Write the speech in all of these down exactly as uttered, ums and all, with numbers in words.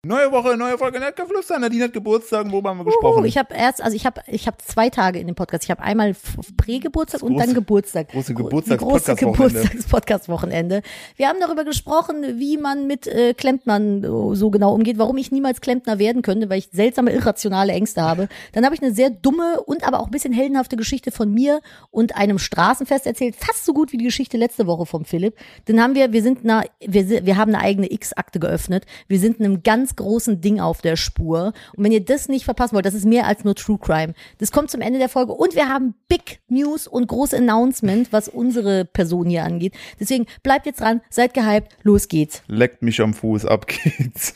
Neue Woche, neue Folge Nettgeflüster. Nadine hat Geburtstag, worüber haben wir gesprochen? Uh, ich habe erst, also ich habe ich habe zwei Tage in dem Podcast. Ich habe einmal Prä-Geburtstag und dann Geburtstag. Große Geburtstags-Podcast-Wochenende. Große Geburtstags-Podcast-Wochenende. Wir haben darüber gesprochen, wie man mit äh, Klempnern so genau umgeht, warum ich niemals Klempner werden könnte, weil ich seltsame, irrationale Ängste habe. Dann habe ich eine sehr dumme und aber auch ein bisschen heldenhafte Geschichte von mir und einem Straßenfest erzählt. Fast so gut wie die Geschichte letzte Woche vom Philipp. Dann haben wir, wir sind na, wir, wir haben eine eigene X-Akte geöffnet. Wir sind einem ganz großen Ding auf der Spur. Und wenn ihr das nicht verpassen wollt, das ist mehr als nur True Crime. Das kommt zum Ende der Folge. Und wir haben Big News und große Announcement, was unsere Person hier angeht. Deswegen bleibt jetzt dran, seid gehypt, los geht's. Leckt mich am Fuß, ab geht's.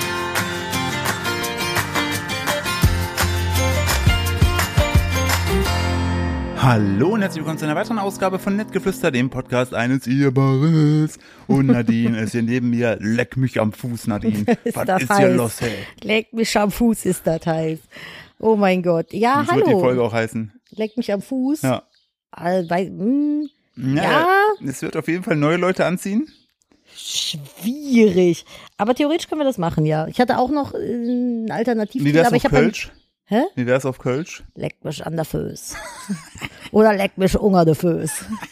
Hallo und herzlich willkommen zu einer weiteren Ausgabe von Nettgeflüster, dem Podcast eines Ehepaares. Und Nadine ist hier neben mir. Leck mich am Fuß, Nadine. Ist Was das ist heiß? hier los, hey? Leck mich am Fuß ist das heiß. Oh mein Gott. Ja, Das hallo. wird die Folge auch heißen. Leck mich am Fuß. Ja. All, bei, mh, Ja. Ja. Es wird auf jeden Fall neue Leute anziehen. schwierig. Aber theoretisch können wir das machen, ja. Ich hatte auch noch äh, einen Wie Alternativtitel, wär's aber auf ich habe Kölsch? Hä? Wie wär's auf Kölsch? Leck mich an der Föß. Oder leck mich unter der Föß.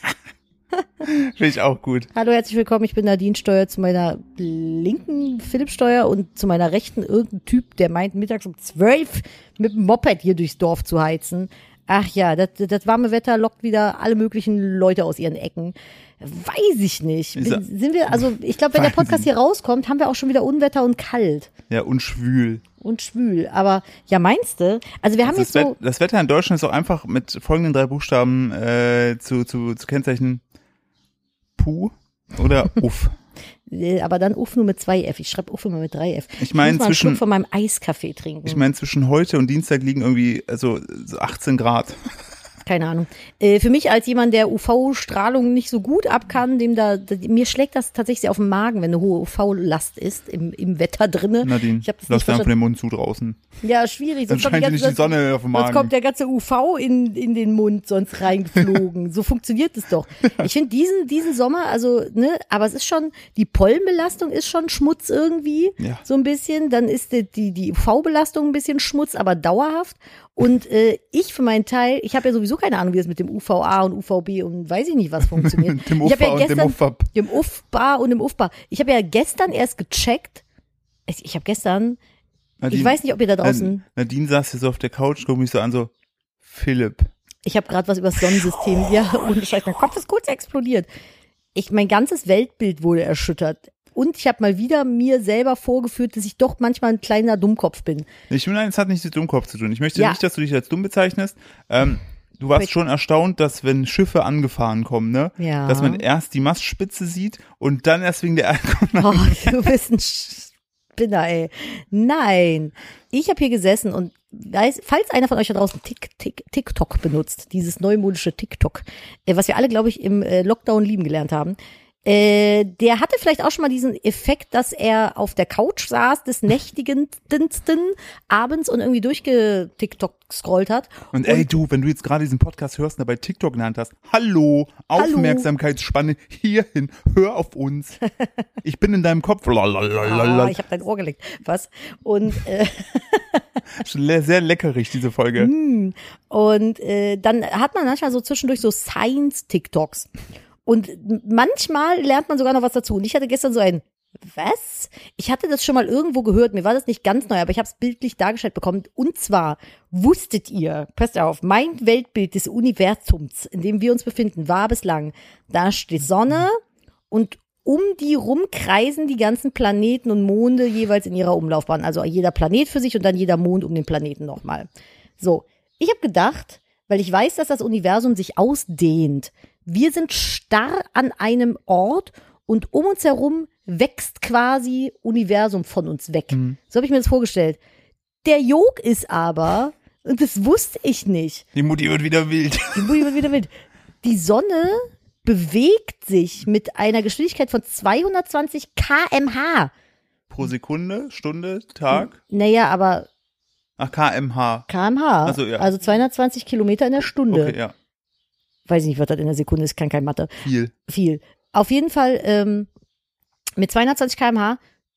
Finde ich auch gut. Hallo, herzlich willkommen. Ich bin Nadine Steuer, zu meiner linken Philipp Steuer und zu meiner rechten irgendein Typ, der meint, mittags um zwölf mit dem Moped hier durchs Dorf zu heizen. Ach ja, das, das warme Wetter lockt wieder alle möglichen Leute aus ihren Ecken. Weiß ich nicht. Bin, sind wir, also ich glaube, wenn der Podcast hier rauskommt, haben wir auch schon wieder Unwetter und kalt. Ja, und schwül. Und schwül. Aber ja, meinst du? Also wir haben Das, jetzt so. Wet- das Wetter in Deutschland ist auch einfach mit folgenden drei Buchstaben äh, zu, zu, zu kennzeichnen. Puh oder Uff. Aber dann Uff nur mit zwei F. Ich schreibe Uff immer mit drei F. Ich meine muss mal einen zwischen Schluck von meinem Eiskaffee trinken. Ich meine zwischen heute und Dienstag liegen irgendwie also so achtzehn Grad. Keine Ahnung. Äh, für mich als jemand, der U V-Strahlung nicht so gut ab kann, dem da, da mir schlägt das tatsächlich auf den Magen, wenn eine hohe U V-Last ist im, im Wetter drinne. Nadine, ich hab das lass nicht dir einfach verstanden. den Mund zu draußen. Ja, schwierig. Dann Sonst kommt, die scheint dir ganze, nicht die Sonne auf den sonst Magen. kommt der ganze U V in, in den Mund sonst reingeflogen. So funktioniert es doch. Ich finde diesen, diesen Sommer, also, ne, aber es ist schon, die Pollenbelastung ist schon Schmutz irgendwie. Ja. So ein bisschen. Dann ist die, die, die U V-Belastung ein bisschen Schmutz, aber dauerhaft. Und äh, ich für meinen Teil, ich habe ja sowieso keine Ahnung, wie das mit dem U V A und U V B und weiß ich nicht, was funktioniert. Dem ich habe ja Uffa und dem gestern Uffab. dem U F B A und dem U F B A. Ich habe ja gestern erst gecheckt. Ich, ich habe gestern, Nadine, ich weiß nicht, ob ihr da draußen. Nadine saß hier so auf der Couch, guck mich so an, so Philipp. Ich habe gerade was über das Sonnensystem. Ja, ohne Scheiß, mein Kopf ist kurz explodiert. Ich, mein ganzes Weltbild wurde erschüttert. Und ich habe mal wieder mir selber vorgeführt, dass ich doch manchmal ein kleiner Dummkopf bin. Ich meine, es hat nichts mit Dummkopf zu tun. Ich möchte Ja. nicht, dass du dich als dumm bezeichnest. Ähm, du warst Bitte. schon erstaunt, dass wenn Schiffe angefahren kommen, ne, Ja. dass man erst die Mastspitze sieht und dann erst wegen der Ankunft. Oh, du bist ein Spinner, ey. Nein. Ich habe hier gesessen und weiß, falls einer von euch da draußen Tik, Tik, TikTok benutzt, dieses neumodische TikTok, äh, was wir alle, glaube ich, im äh, Lockdown lieben gelernt haben, Äh, der hatte vielleicht auch schon mal diesen Effekt, dass er auf der Couch saß, des nächtigendsten abends und irgendwie durchge-TikTok scrollt hat. Und ey, du, wenn du jetzt gerade diesen Podcast hörst und dabei TikTok genannt hast, hallo, Hallo. Aufmerksamkeitsspanne hierhin, hör auf uns. Ich bin in deinem Kopf. Ah, ich habe dein Ohr gelegt. Was? Und äh, Schon sehr leckerig, diese Folge. Und äh, dann hat man manchmal so zwischendurch so Science-TikToks. Und manchmal lernt man sogar noch was dazu. Und ich hatte gestern so ein, was? Ich hatte das schon mal irgendwo gehört, mir war das nicht ganz neu, aber ich habe es bildlich dargestellt bekommen. Und zwar, wusstet ihr, passt auf, mein Weltbild des Universums, in dem wir uns befinden, war bislang, da steht Sonne und um die rum kreisen die ganzen Planeten und Monde jeweils in ihrer Umlaufbahn. Also jeder Planet für sich und dann jeder Mond um den Planeten nochmal. So, ich habe gedacht, weil ich weiß, dass das Universum sich ausdehnt, wir sind starr an einem Ort und um uns herum wächst quasi Universum von uns weg. Mhm. So habe ich mir das vorgestellt. Der Jog ist aber, und das wusste ich nicht. Die Mutti wird wieder wild. Die Mutti wird wieder wild. Die Sonne bewegt sich mit einer Geschwindigkeit von zweihundertzwanzig Kilometer pro Stunde. Pro Sekunde, Stunde, Tag? Naja, aber Ach, Kilometer pro Stunde. Kilometer pro Stunde. Ach so, ja. Also zweihundertzwanzig Kilometer in der Stunde. Okay, ja. Weiß ich nicht, was das in der Sekunde ist, kann kein Mathe. Viel. Viel. Auf jeden Fall ähm, mit zweihundertzwanzig Kilometer pro Stunde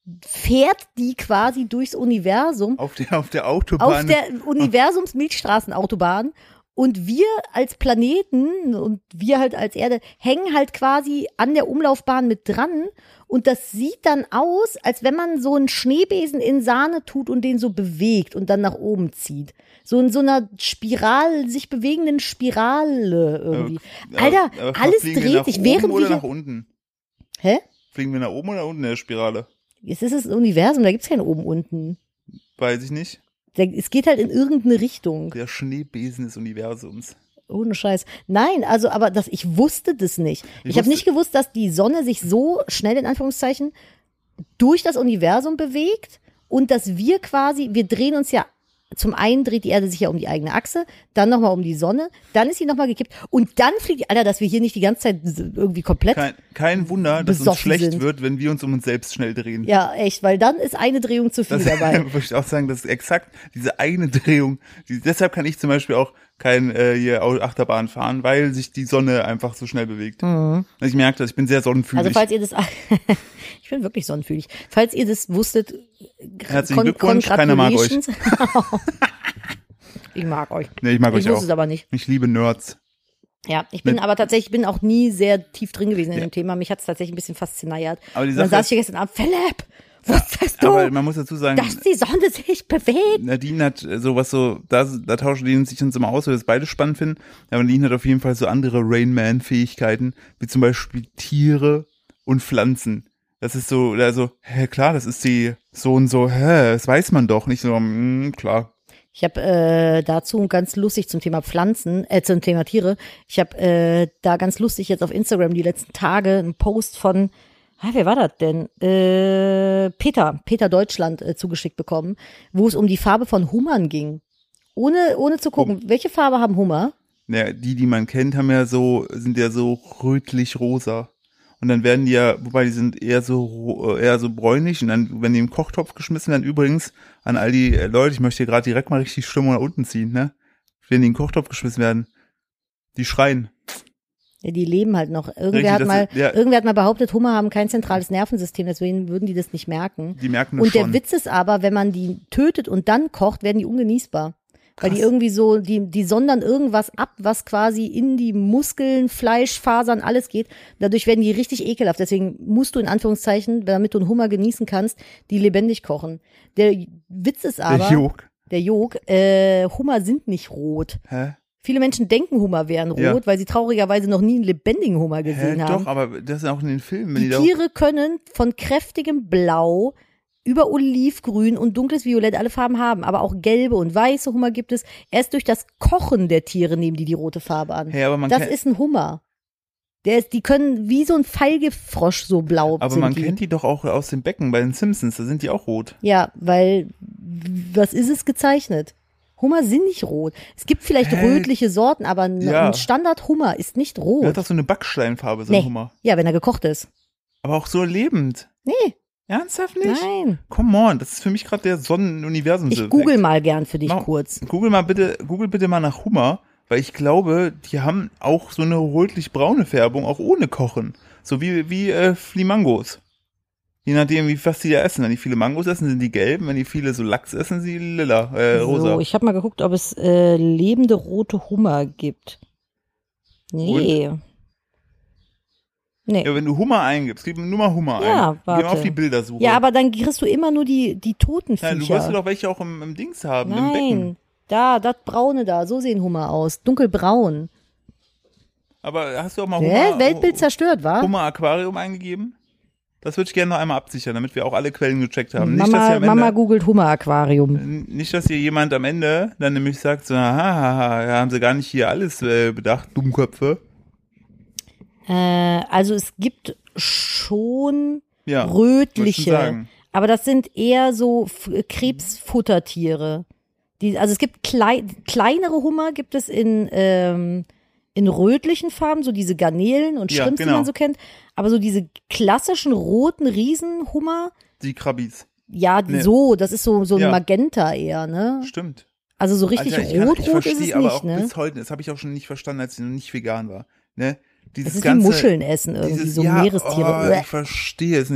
fährt die quasi durchs Universum. Auf der, auf der Autobahn. Auf der Universums-Milchstraßenautobahn. Und wir als Planeten und wir halt als Erde hängen halt quasi an der Umlaufbahn mit dran. Und das sieht dann aus, als wenn man so einen Schneebesen in Sahne tut und den so bewegt und dann nach oben zieht. So in so einer Spiral, sich bewegenden Spirale irgendwie. Aber, Alter, aber alles fliegen wir dreht nach sich. oben Während oder wir nach unten? Hä? Fliegen wir nach oben oder nach unten in der Spirale? Es ist das Universum, da gibt's kein oben unten. Weiß ich nicht. Es geht halt in irgendeine Richtung. Der Schneebesen des Universums. Ohne Scheiß. Nein, also, aber das, ich wusste das nicht. Ich, Ich habe wusste- nicht gewusst, dass die Sonne sich so schnell, in Anführungszeichen, durch das Universum bewegt und dass wir quasi, wir drehen uns ja, zum einen dreht die Erde sich ja um die eigene Achse, dann nochmal um die Sonne, dann ist sie nochmal gekippt und dann fliegt die, Alter, dass wir hier nicht die ganze Zeit irgendwie komplett, Kein, kein Wunder, dass uns Besoffen schlecht sind. wird, wenn wir uns um uns selbst schnell drehen. ja, echt, weil dann ist eine Drehung zu viel Das dabei. würde ich auch sagen, das ist exakt diese eine Drehung. Die, deshalb kann ich zum Beispiel auch kein äh, hier Au- Achterbahn fahren, weil sich die Sonne einfach so schnell bewegt. Also ich merke das, ich bin sehr sonnenfühlig. Also falls ihr das, ich bin wirklich sonnenfühlig. Falls ihr das wusstet, Herzlichen Glückwunsch, keiner mag euch. congratulations. Ich mag euch. Nee, ich mag Ich euch wusste auch. es aber nicht. Ich liebe Nerds. Ja, ich bin Mit- aber tatsächlich, ich bin auch nie sehr tief drin gewesen in Ja. dem Thema. Mich hat es tatsächlich ein bisschen fasziniert. Aber die Und dann Sache saß ich hier gestern Abend, Philipp, wusstest du, Aber man muss dazu sagen, dass die Sonne sich bewegt? Nadine hat äh, sowas so, da, da tauschen die sich uns immer aus, weil wir das beide spannend finden. Aber Nadine hat auf jeden Fall so andere Rain Man-Fähigkeiten, wie zum Beispiel Tiere und Pflanzen. Das ist so, also, hä, klar, das ist die so und so, hä, das weiß man doch. Nicht so, mh, klar. Ich habe äh, dazu ganz lustig zum Thema Pflanzen, äh, zum Thema Tiere. Ich habe äh, da ganz lustig jetzt auf Instagram die letzten Tage einen Post von, ah, wer war das denn? Äh, Peter, Peter Deutschland äh, zugeschickt bekommen, wo es um die Farbe von Hummern ging. Ohne, ohne zu gucken, welche Farbe haben Hummer? Ja, die, die man kennt, haben ja so, sind ja so rötlich-rosa. Und dann werden die ja, wobei die sind eher so ro- eher so bräunlich und dann, wenn die im Kochtopf geschmissen werden, übrigens an all die äh, Leute, ich möchte hier gerade direkt mal richtig Stimmung nach unten ziehen, ne? Wenn die in den Kochtopf geschmissen werden, die schreien. Ja, die leben halt noch. Irgendwer Richtig, hat das mal, ist- ja. irgendwer hat mal behauptet, Hummer haben kein zentrales Nervensystem, deswegen würden die das nicht merken. Die merken das Und der schon. Witz ist aber, wenn man die tötet und dann kocht, werden die ungenießbar. Weil die irgendwie so, die, die sondern irgendwas ab, was quasi in die Muskeln, Fleisch, Fasern, alles geht. Dadurch werden die richtig ekelhaft. Deswegen musst du in Anführungszeichen, damit du einen Hummer genießen kannst, die lebendig kochen. Der Witz ist aber, Der Jog. der Jog, äh, Hummer sind nicht rot. Hä? Viele Menschen denken, Hummer wären rot, Ja. weil sie traurigerweise noch nie einen lebendigen Hummer gesehen Hä? haben. Doch, aber das ist auch in den Filmen. Wenn Die die, Tiere können von kräftigem Blau über Olivgrün und dunkles Violett alle Farben haben, aber auch gelbe und weiße Hummer gibt es. Erst durch das Kochen der Tiere nehmen die die rote Farbe an. Hey, aber man das kennt- ist ein Hummer. Der ist, die können wie so ein Feigefrosch so blau aber sind man die. kennt die doch auch aus dem Becken bei den Simpsons, da sind die auch rot. Ja, weil, was ist es gezeichnet? Hummer sind nicht rot. Es gibt vielleicht Hä? rötliche Sorten, aber ein, Ja. ein Standard-Hummer ist nicht Der rot. hat doch so eine Backsteinfarbe, so Nee. ein Hummer. Ja, wenn er gekocht ist. Aber auch so lebend. Nee, Ernsthaft nicht? nein. Come on, das ist für mich gerade der Sonnenuniversum. Ich google mal gern für dich Mach- kurz. Google mal bitte, google bitte mal nach Hummer, weil ich glaube, die haben auch so eine rötlich-braune Färbung, auch ohne Kochen. So wie, wie äh, Flimangos. Je nachdem, wie was die da essen. Wenn die viele Mangos essen, sind die gelb. Wenn die viele so Lachs essen, sind die lila, äh, rosa. So, ich habe mal geguckt, ob es äh, lebende rote Hummer gibt. Nee. Nee. Ja, wenn du Hummer eingibst, gib nur mal Hummer Ja, ein. Geh warte. mal auf die Bildersuche. Ja, aber dann kriegst du immer nur die, die toten Nein, du Viecher. wirst doch welche auch im, im Dings haben, im Becken. Nein, da, das braune da, so sehen Hummer aus. Dunkelbraun. Aber hast du auch mal Hä? Hummer, Weltbild zerstört, wa? Hummer Aquarium eingegeben? Das würde ich gerne noch einmal absichern, damit wir auch alle Quellen gecheckt haben. Nicht, dass Mama, hier am Ende, Mama googelt Hummer Aquarium. nicht, dass hier jemand am Ende dann nämlich sagt, so, haha, ja, haben sie gar nicht hier alles äh, bedacht, Dummköpfe. Äh, also es gibt schon Ja, würd ich schon rötliche, sagen. aber das sind eher so F- Krebsfuttertiere. Die, also es gibt klei kleinere Hummer, gibt es in ähm, in rötlichen Farben, so diese Garnelen und Ja, Shrimps, die genau. man so kennt. Aber so diese klassischen roten Riesenhummer, Die Krabbis. ja, Nee. so, das ist so so ein Ja. Magenta eher, ne? Stimmt. Also so richtig Alter, ich kann- rot, ich rot ist verstehe es aber nicht, auch ne? bis heute, das habe ich auch schon nicht verstanden, als ich noch nicht vegan war. Ne? Dieses Das ist wie ganze, Muscheln essen irgendwie, dieses, so ja, Meerestiere. Oh, Uäh. ich verstehe es nicht.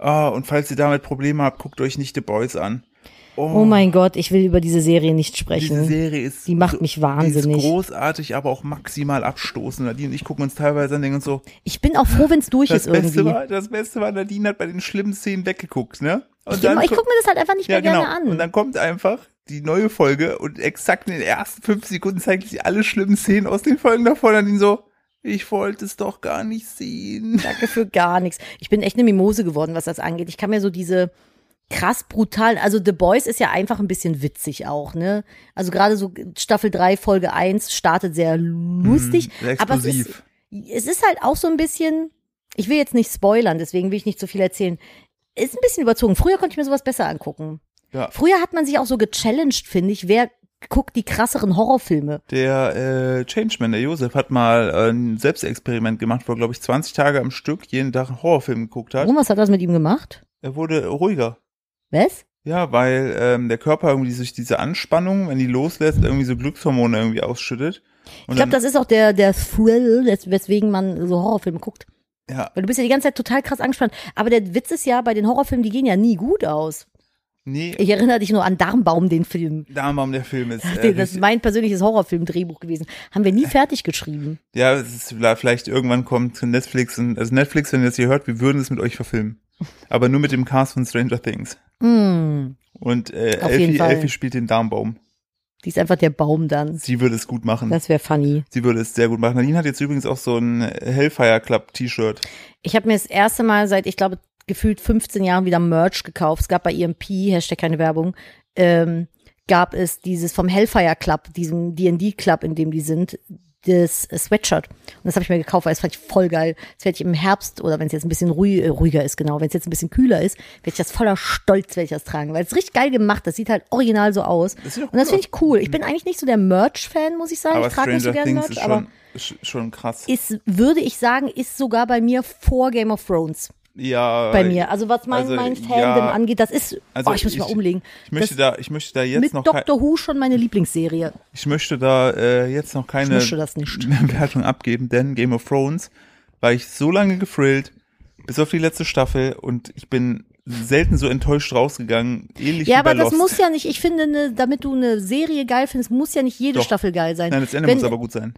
Oh, und falls ihr damit Probleme habt, guckt euch nicht The Boys an. Oh, Oh mein Gott, ich will über diese Serie nicht sprechen. diese Serie ist Die macht mich Die wahnsinnig. ist großartig, aber auch maximal abstoßend. Nadine und ich gucken uns teilweise an und denken uns so, Ich bin auch froh, wenn es durch das ist Beste irgendwie. war, das Beste war, Nadine hat bei den schlimmen Szenen weggeguckt, ne? Und Ich, ich ko- gucke mir das halt einfach nicht ja, mehr genau. gerne an. Und dann kommt einfach die neue Folge und exakt in den ersten fünf Sekunden zeigt sich alle schlimmen Szenen aus den Folgen davor. Und Nadine so, ich wollte es doch gar nicht sehen. Danke für gar nichts. Ich bin echt eine Mimose geworden, was das angeht. Ich kann mir so diese krass brutal, also The Boys ist ja einfach ein bisschen witzig auch, ne? Also gerade so Staffel drei, Folge eins startet sehr lustig, sehr aber es ist, explosiv. es ist halt auch so ein bisschen, ich will jetzt nicht spoilern, deswegen will ich nicht so viel erzählen. Ist ein bisschen überzogen. Früher konnte ich mir sowas besser angucken. Ja. Früher hat man sich auch so gechallenged, finde ich, wer guckt die krasseren Horrorfilme. Der äh, Changeman, der Josef, hat mal äh, ein Selbstexperiment gemacht, wo er, glaube ich, zwanzig Tage am Stück jeden Tag einen Horrorfilm geguckt hat. Warum, was hat das mit ihm gemacht? Er wurde ruhiger. Was? Ja, weil ähm, der Körper irgendwie sich diese Anspannung, wenn die loslässt, irgendwie so Glückshormone irgendwie ausschüttet. Und Ich glaube, das ist auch der, der Thrill, des- weswegen man so Horrorfilme guckt. dann, ja, Weil du bist ja die ganze Zeit total krass angespannt. Aber der Witz ist ja, bei den Horrorfilmen, die gehen ja nie gut aus. nee, Ich erinnere dich nur an Darmbaum, den Film. Darmbaum, der Film ist, äh, Das ist richtig- mein persönliches Horrorfilm-Drehbuch gewesen. Haben wir nie fertig geschrieben. ja, es ist vielleicht irgendwann kommt zu Netflix und, also Netflix, wenn ihr das hier hört, wir würden es mit euch verfilmen. Aber nur mit dem Cast von Stranger Things. Mm, Und äh, Auf jeden Elfie, Fall. Elfie spielt den Darmbaum. die ist einfach der Baum dann. Sie würde es gut machen. Das wäre funny. Sie würde es sehr gut machen. Nadine hat jetzt übrigens auch so ein Hellfire Club T-Shirt. Ich habe mir das erste Mal seit, ich glaube, gefühlt fünfzehn Jahren wieder Merch gekauft. Es gab bei E M P, Hashtag keine Werbung, ähm, gab es dieses vom Hellfire Club, diesem D and D Club, in dem die sind, das Sweatshirt. Und das habe ich mir gekauft, weil das fand ich voll geil. Das werde ich im Herbst, oder wenn es jetzt ein bisschen ruhig, äh, ruhiger ist, genau, wenn es jetzt ein bisschen kühler ist, werde ich das voller Stolz, werde ich das tragen. Weil es ist richtig geil gemacht. Das sieht halt original so aus. Das sieht doch Und das cool finde ich cool. Ich bin eigentlich nicht so der Merch-Fan, muss ich sagen. Aber Ich trage nicht so Stranger gerne Things Merch, ist aber schon, ist schon krass. ist, würde ich sagen, ist sogar bei mir vor Game of Thrones. Ja. Bei mir. Also was mein, also, mein Fandom ja, angeht, das ist, also oh, ich muss ich- mal umlegen. Ich möchte das, da, ich möchte da jetzt mit noch, kei- Doctor Who schon meine Lieblingsserie. ich möchte da äh, jetzt noch Ich keine möchte das nicht. Wertung abgeben, denn Game of Thrones war ich so lange gefrillt, bis auf die letzte Staffel, und ich bin selten so enttäuscht rausgegangen, ähnlich Ja, wie bei aber das Lost. muss ja nicht, ich finde, ne, damit du eine Serie geil findest, muss ja nicht jede Doch. Staffel geil sein. Nein, das Ende Wenn- muss aber gut sein.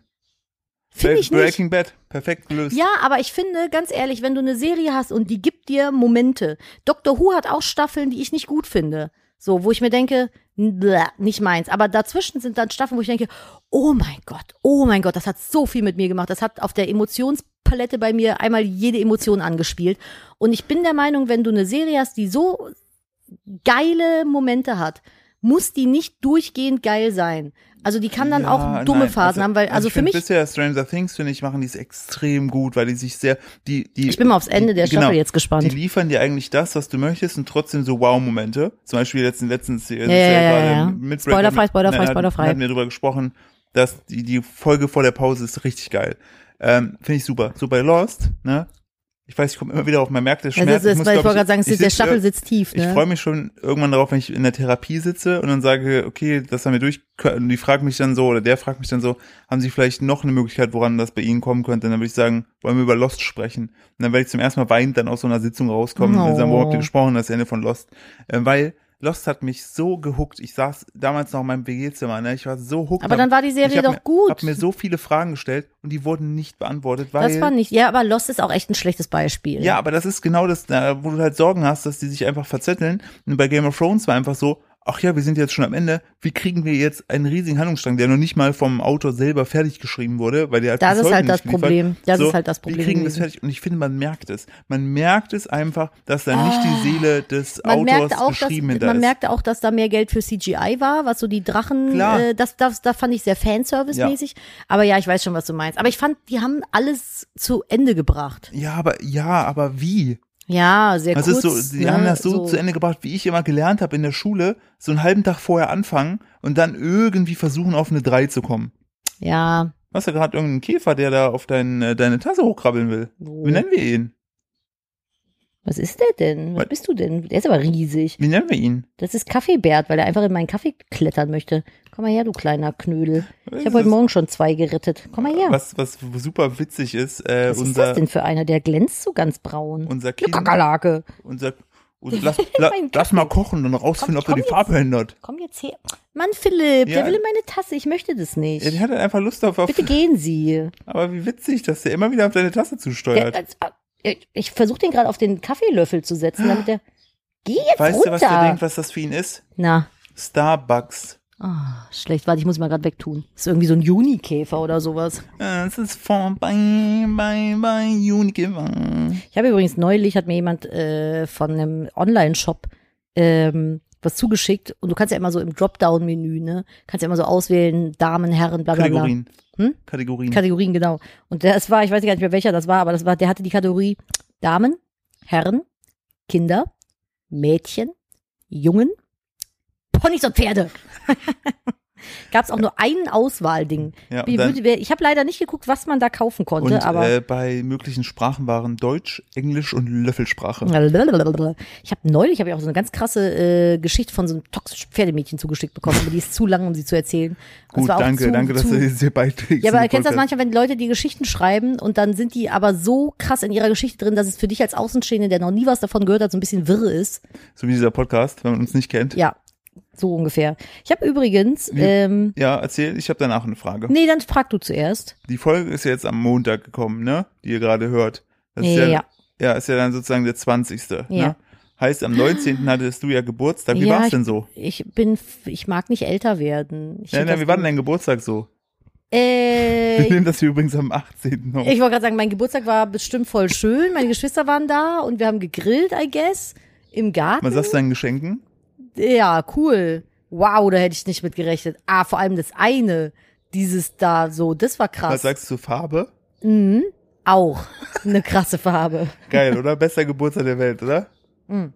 Finde ich nicht. Breaking Bad, perfekt gelöst. Ja, aber ich finde, ganz ehrlich, wenn du eine Serie hast und die gibt dir Momente. Doctor Who hat auch Staffeln, die ich nicht gut finde. So, wo ich mir denke, bleh, nicht meins. Aber dazwischen sind dann Staffeln, wo ich denke, oh mein Gott, oh mein Gott, das hat so viel mit mir gemacht. Das hat auf der Emotionspalette bei mir einmal jede Emotion angespielt. Und ich bin der Meinung, wenn du eine Serie hast, die so geile Momente hat, muss die nicht durchgehend geil sein. Also die kann dann Ja, auch dumme nein, Phasen haben, weil, also ich für find mich, bisher Stranger Things, finde ich, machen die es extrem gut, weil die sich sehr, die, die. ich bin mal aufs Ende die, der genau, Staffel jetzt gespannt. Die liefern dir eigentlich das, was du möchtest, und trotzdem so Wow-Momente. Zum Beispiel letzten, letztens, ja, ja, ja, ja, ja. mit Spoilerfrei, spoilerfrei, Nein, spoilerfrei. hatten wir drüber gesprochen, dass die, die Folge vor der Pause ist richtig geil. Ähm, finde ich super. So bei Lost, ne? Ich weiß, ich komme immer wieder auf, man merkt den Das Schmerz. ist, das, muss, weil ich glaub wollte gerade sagen, es ich ist, der sitz, Staffel äh, sitzt tief, Ich ne? freue mich schon irgendwann darauf, wenn ich in der Therapie sitze und dann sage, okay, das haben wir durch, und die fragt mich dann so, oder der fragt mich dann so, haben Sie vielleicht noch eine Möglichkeit, woran das bei Ihnen kommen könnte? Und dann würde ich sagen, wollen wir über Lost sprechen? Und dann werde ich zum ersten Mal weinend dann aus so einer Sitzung rauskommen und dann sagen, Oh. wo habt ihr gesprochen, das Ende von Lost? Äh, weil Lost hat mich so gehuckt. Ich saß damals noch in meinem W G-Zimmer, ne? Ich war so hooked. Aber dann war die Serie ich hab doch mir, gut. Ich habe mir so viele Fragen gestellt und die wurden nicht beantwortet, weil Das war nicht, ja, aber Lost ist auch echt ein schlechtes Beispiel. ja, aber das ist genau das, da, wo du halt Sorgen hast, dass die sich einfach verzetteln. Und bei Game of Thrones war einfach so, ach ja, wir sind jetzt schon am Ende. Wie kriegen wir jetzt einen riesigen Handlungsstrang, der noch nicht mal vom Autor selber fertig geschrieben wurde, weil der halt Das bis ist heute halt das nicht liefert. Problem. Das so, ist halt das Problem Wir kriegen das gewesen. fertig und ich finde, man merkt es. Man merkt es einfach, dass da nicht die Seele des Man Autors merkte auch, dass, geschrieben hinter man ist. merkte auch, dass da mehr Geld für C G I war, was so die Drachen, Klar. äh, das, das, das fand ich sehr Fanservice-mäßig. Aber ja, ich weiß schon, was du meinst. Aber ich fand, die haben alles zu Ende gebracht. Ja, aber ja, aber wie? Ja, sehr Das kurz. ist so, sie ne, haben das so, zu Ende gebracht, wie ich immer gelernt habe in der Schule, so einen halben Tag vorher anfangen und dann irgendwie versuchen, auf eine drei zu kommen. Ja, Du hast ja gerade irgendeinen Käfer, der da auf dein, äh, deine Tasse hochkrabbeln will. Wo? Wie nennen wir ihn? Was ist der denn? Was, Was bist du denn? Der ist aber riesig. Wie nennen wir ihn? Das ist Kaffeebert, weil er einfach in meinen Kaffee klettern möchte. Komm mal her, du kleiner Knödel. Ich habe heute Morgen schon zwei gerettet. Komm mal her. Was, was super witzig ist, äh, was unser... Was ist das denn für einer? Der glänzt so ganz braun. Unser Kind... Kakerlake. Unser... Und lass, la, lass mal kochen und rausfinden, ob er die jetzt, Farbe ändert. Komm jetzt her. Mann, Philipp, ja. der will in meine Tasse. Ich möchte das nicht. Ja, der hat halt einfach Lust auf... auf Bitte gehen Sie. Aber wie witzig, dass der immer wieder auf deine Tasse zusteuert. Der, als, ich ich versuche den gerade auf den Kaffeelöffel zu setzen, damit der... Geh jetzt weißt runter. Weißt du, was der denkt, was das für ihn ist? Na. Starbucks. Oh, schlecht. Warte, ich muss mal gerade wegtun. Das ist irgendwie so ein Junikäfer oder sowas. Es ist vorbei bei, bei Junikäfer. Ich habe übrigens neulich, hat mir jemand äh, von einem Online-Shop ähm, was zugeschickt. Und du kannst ja immer so im Dropdown-Menü, ne? Kannst ja immer so auswählen, Damen, Herren, bla bla bla. Kategorien. Hm? Kategorien. Kategorien, genau. Und das war, ich weiß gar nicht mehr welcher das war, aber das war, der hatte die Kategorie Damen, Herren, Kinder, Mädchen, Jungen, Ponys und Pferde. Gab es auch nur ein Auswahlding. Ja, ich dann, ich habe leider nicht geguckt, was man da kaufen konnte. Und aber äh, bei möglichen Sprachen waren Deutsch, Englisch und Löffelsprache. Ich habe neulich hab ich auch so eine ganz krasse äh, Geschichte von so einem toxischen Pferdemädchen zugeschickt bekommen, aber die ist zu lang, um sie zu erzählen. Gut, danke, zu, danke, dass zu, du diese beiträgst. Ja, aber du kennst das manchmal, wenn Leute die Geschichten schreiben und dann sind die aber so krass in ihrer Geschichte drin, dass es für dich als Außenstehende, der noch nie was davon gehört hat, so ein bisschen wirr ist. So wie dieser Podcast, wenn man uns nicht kennt. Ja. So ungefähr. Ich habe übrigens. Wie, ähm, ja, erzähl, ich habe danach eine Frage. Nee, dann frag du zuerst. Die Folge ist ja jetzt am Montag gekommen, ne? Die ihr gerade hört. Das ja, ist ja, ja. ja, ist ja dann sozusagen der zwanzigste Ja. Ne? Heißt, am neunzehnten hattest du ja Geburtstag. Wie ja, war's ich, denn so? Ich bin, ich mag nicht älter werden. Ich Ja, na, wie war denn dein Geburtstag so? Äh, Wir nehmen das hier übrigens am achtzehnten noch. Ich wollte gerade sagen, mein Geburtstag war bestimmt voll schön. Meine Geschwister waren da und wir haben gegrillt, I guess, im Garten. Was sagst du deinen Geschenken? Ja, cool. Wow, da hätte ich nicht mit gerechnet. Ah, vor allem das eine, dieses da so, das war krass. Was sagst du zur Farbe? Mhm, auch eine krasse Farbe. Geil, oder? Bester Geburtstag der Welt, oder? Mhm.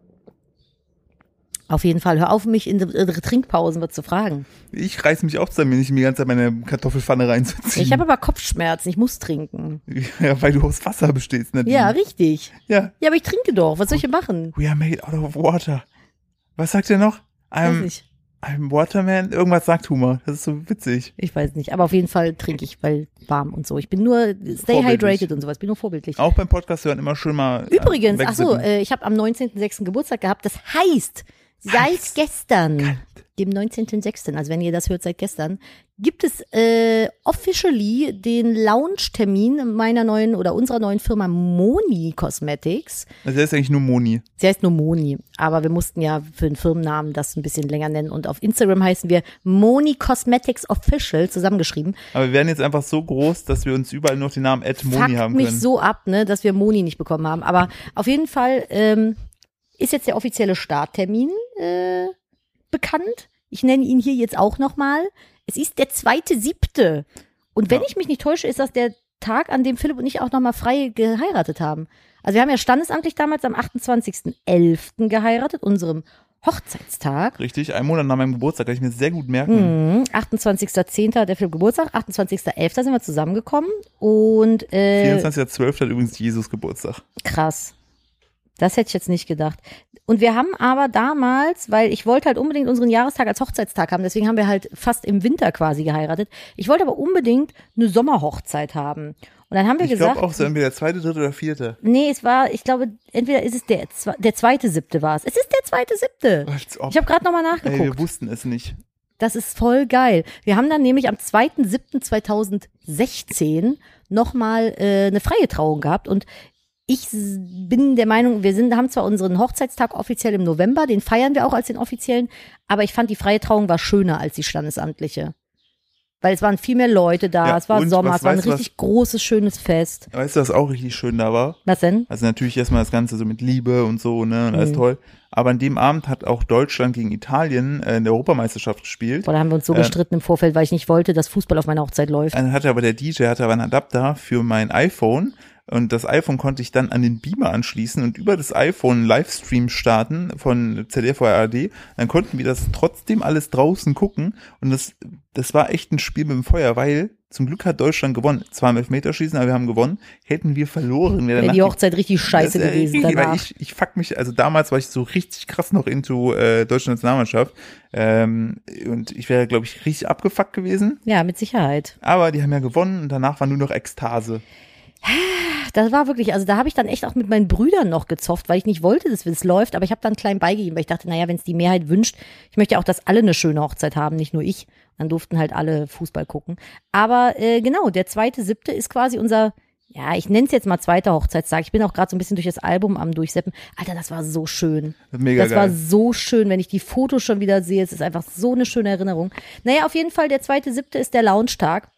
Auf jeden Fall, hör auf, mich in ihre Trinkpausen was zu fragen. Ich reiß mich auch zusammen, mir nicht die ganze Zeit meine Kartoffelpfanne reinzuziehen. Ich habe aber Kopfschmerzen, ich muss trinken. Ja, weil du aus Wasser bestehst, Nadine. Ja, richtig. Ja. Ja, aber ich trinke doch, was soll ich hier machen? We are made out of water. Was sagt er noch? Weiß I'm, nicht. I'm Waterman. Irgendwas sagt Humor. Das ist so witzig. Ich weiß nicht, aber auf jeden Fall trinke ich, weil warm und so. Ich bin nur stay hydrated und sowas, bin nur vorbildlich. Auch beim Podcast hören immer schön mal. Übrigens, äh, ach so, äh, ich habe am neunzehnten sechsten Geburtstag gehabt. Das heißt, seit heißt, gestern, kalt. dem neunzehnten sechsten, also wenn ihr das hört seit gestern, gibt es äh, officially den Launch-Termin meiner neuen oder unserer neuen Firma Moni Cosmetics. Also der ist eigentlich nur Moni. Sie heißt nur Moni, aber wir mussten ja für den Firmennamen das ein bisschen länger nennen und auf Instagram heißen wir Moni Cosmetics Official, zusammengeschrieben. Aber wir werden jetzt einfach so groß, dass wir uns überall noch den Namen Ed Moni Fuckt haben mich können. so ab, ne, dass wir Moni nicht bekommen haben. Aber auf jeden Fall ähm, ist jetzt der offizielle Starttermin äh, bekannt. Ich nenne ihn hier jetzt auch nochmal. Es ist der zweite siebte. Und wenn Ja. ich mich nicht täusche, ist das der Tag, an dem Philipp und ich auch nochmal frei geheiratet haben. Also wir haben ja standesamtlich damals am achtundzwanzigsten elften geheiratet, unserem Hochzeitstag. Richtig, einen Monat nach meinem Geburtstag, kann ich mir sehr gut merken. Mhm. achtundzwanzigsten zehnten hat der Philipp Geburtstag, achtundzwanzigsten elften sind wir zusammengekommen. Und äh, vierundzwanzigster zwölfter hat übrigens Jesus Geburtstag. krass. Das hätte ich jetzt nicht gedacht. Und wir haben aber damals, weil ich wollte halt unbedingt unseren Jahrestag als Hochzeitstag haben, deswegen haben wir halt fast im Winter quasi geheiratet. Ich wollte aber unbedingt eine Sommerhochzeit haben. Und dann haben wir Ich gesagt, glaube auch so entweder der zweite, dritte oder vierte. nee, es war, ich glaube, entweder ist es der, zwe- der zweite siebte war es. Es ist der zweite siebte. Als ob. Ich habe gerade nochmal Ey, wir nachgeguckt. wussten es nicht. Das ist voll geil. Wir haben dann nämlich am zweiten siebten zweitausendsechzehn nochmal äh, eine freie Trauung gehabt und ich s- bin der Meinung, wir sind, haben zwar unseren Hochzeitstag offiziell im November, den feiern wir auch als den offiziellen, aber ich fand die freie Trauung war schöner als die standesamtliche. Weil es waren viel mehr Leute da, Ja, es war und Sommer, was es war ein weißt du, richtig großes, schönes Fest. Weißt du, was auch richtig schön da war? Was denn? Also natürlich erstmal das Ganze so mit Liebe und so, ne, und alles Mhm. toll. Aber an dem Abend hat auch Deutschland gegen Italien äh, in der Europameisterschaft gespielt. Boah, da haben wir uns so Äh, gestritten im Vorfeld, weil ich nicht wollte, dass Fußball auf meiner Hochzeit läuft. Dann hatte aber der D J hatte aber einen Adapter für mein iPhone. Und das iPhone konnte ich dann an den Beamer anschließen und über das iPhone einen Livestream starten von Z D F oder A R D. Dann konnten wir das trotzdem alles draußen gucken. Und das das war echt ein Spiel mit dem Feuer, weil zum Glück hat Deutschland gewonnen. Zwar im Elfmeterschießen, aber wir haben gewonnen. Hätten wir verloren. Wäre die Hochzeit richtig scheiße das, äh, gewesen richtig, danach. Weil ich, ich fuck mich, also damals war ich so richtig krass noch into äh, deutsche Nationalmannschaft. Ähm, und ich wäre, glaube ich, richtig abgefuckt gewesen. Ja, mit Sicherheit. Aber die haben ja gewonnen und danach war nur noch Ekstase. Das war wirklich, also da habe ich dann echt auch mit meinen Brüdern noch gezofft, weil ich nicht wollte, dass es läuft, aber ich habe dann klein beigegeben, weil ich dachte, naja, wenn es die Mehrheit wünscht, ich möchte ja auch, dass alle eine schöne Hochzeit haben, nicht nur ich. Dann durften halt alle Fußball gucken. Aber äh, genau, der zweite siebte ist quasi unser, ja, ich nenne es jetzt mal zweiter Hochzeitstag. Ich bin auch gerade so ein bisschen durch das Album am Durchseppen. Alter, das war so schön. Mega das geil. war so schön, wenn ich die Fotos schon wieder sehe. Es ist einfach so eine schöne Erinnerung. Naja, auf jeden Fall, der zweite siebte ist der Launchtag.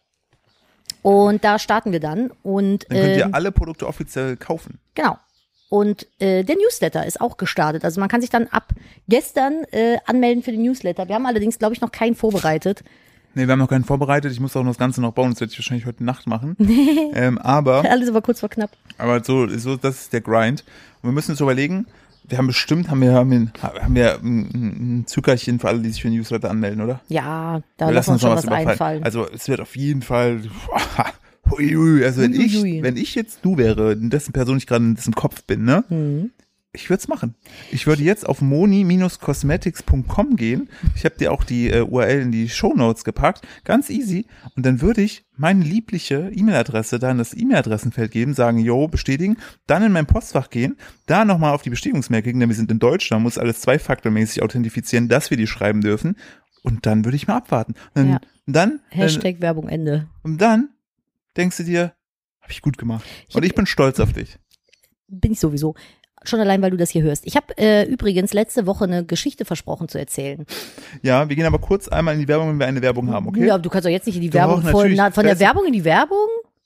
Und da starten wir dann. Und, dann könnt ihr ähm, alle Produkte offiziell kaufen. Genau. Und äh, der Newsletter ist auch gestartet. Also man kann sich dann ab gestern äh, anmelden für den Newsletter. Wir haben allerdings, glaube ich, noch keinen vorbereitet. Nee, wir haben noch keinen vorbereitet. Ich muss auch noch das Ganze noch bauen. Das werde ich wahrscheinlich heute Nacht machen. ähm, aber Alles aber kurz vor knapp. aber so, so, das ist der Grind. Und wir müssen uns überlegen, wir haben bestimmt, haben wir, haben wir, haben wir ein, ein Zuckerchen für alle, die sich für den Newsletter anmelden, oder? Ja, da Wir lassen uns noch schon was überfallen. einfallen. Also es wird auf jeden Fall, hui, hui, also wenn ich, Ui, ui. wenn ich jetzt du wäre, in dessen Person ich gerade in dessen Kopf bin, ne? Mhm. Ich würde es machen. Ich würde jetzt auf moni Bindestrich cosmetics Punkt com gehen. Ich habe dir auch die äh, U R L in die Shownotes gepackt. Ganz easy. Und dann würde ich meine liebliche E-Mail-Adresse da in das E-Mail-Adressenfeld geben, sagen, yo, bestätigen, dann in mein Postfach gehen, da nochmal auf die Bestätigungsmail klicken, denn wir sind in Deutschland, muss alles zweifaktormäßig authentifizieren, dass wir die schreiben dürfen. Und dann würde ich mal abwarten. Und dann, Ja. dann, Hashtag Werbung Ende. und dann denkst du dir, habe ich gut gemacht. Ich Und hab- ich bin stolz auf dich. Bin ich sowieso. Schon allein, weil du das hier hörst. Ich habe äh, übrigens letzte Woche eine Geschichte versprochen zu erzählen. Ja, wir gehen aber kurz einmal in die Werbung, wenn wir eine Werbung haben, okay? Ja, du kannst doch jetzt nicht in die Doch, Werbung voll, natürlich. na, von der Das- Werbung in die Werbung?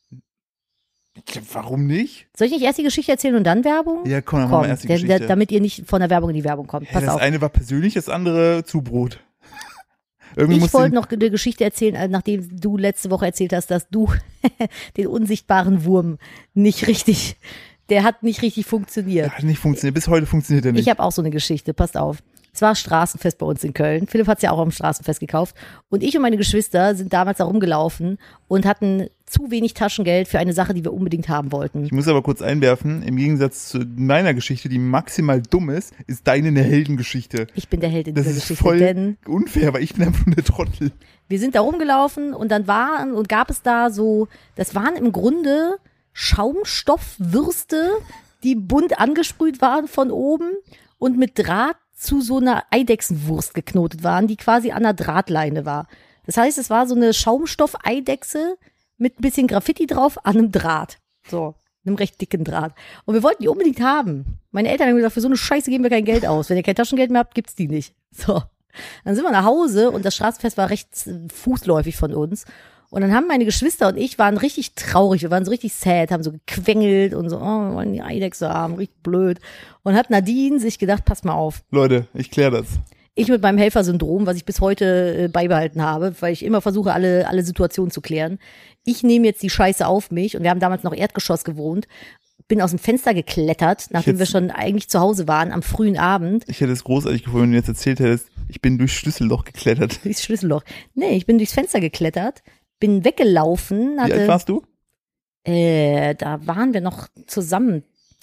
Warum nicht? Soll ich nicht erst die Geschichte erzählen und dann Werbung? Ja, komm, dann machen Komm, wir erst die der, Geschichte. der, damit ihr nicht von der Werbung in die Werbung kommt. Ja, Pass das auf. eine war persönlich, das andere Zubrot. Irgendwie Ich muss wollte den- noch eine Geschichte erzählen, äh, nachdem du letzte Woche erzählt hast, dass du den unsichtbaren Wurm nicht richtig, der hat nicht richtig funktioniert. hat nicht funktioniert. Bis heute funktioniert er nicht. Ich habe auch so eine Geschichte, passt auf. Es war Straßenfest bei uns in Köln. Philipp hat es ja auch am Straßenfest gekauft. Und ich und meine Geschwister sind damals da rumgelaufen und hatten zu wenig Taschengeld für eine Sache, die wir unbedingt haben wollten. Ich muss aber kurz einwerfen, im Gegensatz zu meiner Geschichte, die maximal dumm ist, ist deine eine Heldengeschichte. Ich bin der Held in Das dieser ist Geschichte, voll denn unfair, weil ich bin einfach nur der Trottel. wir sind da rumgelaufen und dann waren und gab es da so, das waren im Grunde Schaumstoffwürste, die bunt angesprüht waren von oben und mit Draht zu so einer Eidechsenwurst geknotet waren, die quasi an einer Drahtleine war. Das heißt, es war so eine Schaumstoff-Eidechse mit ein bisschen Graffiti drauf an einem Draht. So, einem recht dicken Draht. Und wir wollten die unbedingt haben. Meine Eltern haben gesagt, für so eine Scheiße geben wir kein Geld aus. Wenn ihr kein Taschengeld mehr habt, gibt's die nicht. So. Dann sind wir nach Hause und das Straßenfest war recht fußläufig von uns. Und dann haben meine Geschwister und ich waren richtig traurig, wir waren so richtig sad, haben so gequengelt und so, oh, wir wollen die Eidechse haben, richtig blöd. Und hat Nadine sich gedacht, pass mal auf. Leute, ich kläre das. Ich mit meinem Helfersyndrom, was ich bis heute äh, beibehalten habe, weil ich immer versuche, alle, alle Situationen zu klären. Ich nehme jetzt die Scheiße auf mich und wir haben damals noch Erdgeschoss gewohnt, bin aus dem Fenster geklettert, nachdem wir jetzt- schon eigentlich zu Hause waren, am frühen Abend. Ich hätte es großartig gefunden, wenn du jetzt erzählt hättest, ich bin durchs Schlüsselloch geklettert. Durchs Schlüsselloch. Nee, ich bin durchs Fenster geklettert, bin weggelaufen. Wie alt Hatte, warst du? äh, da waren wir noch zusammen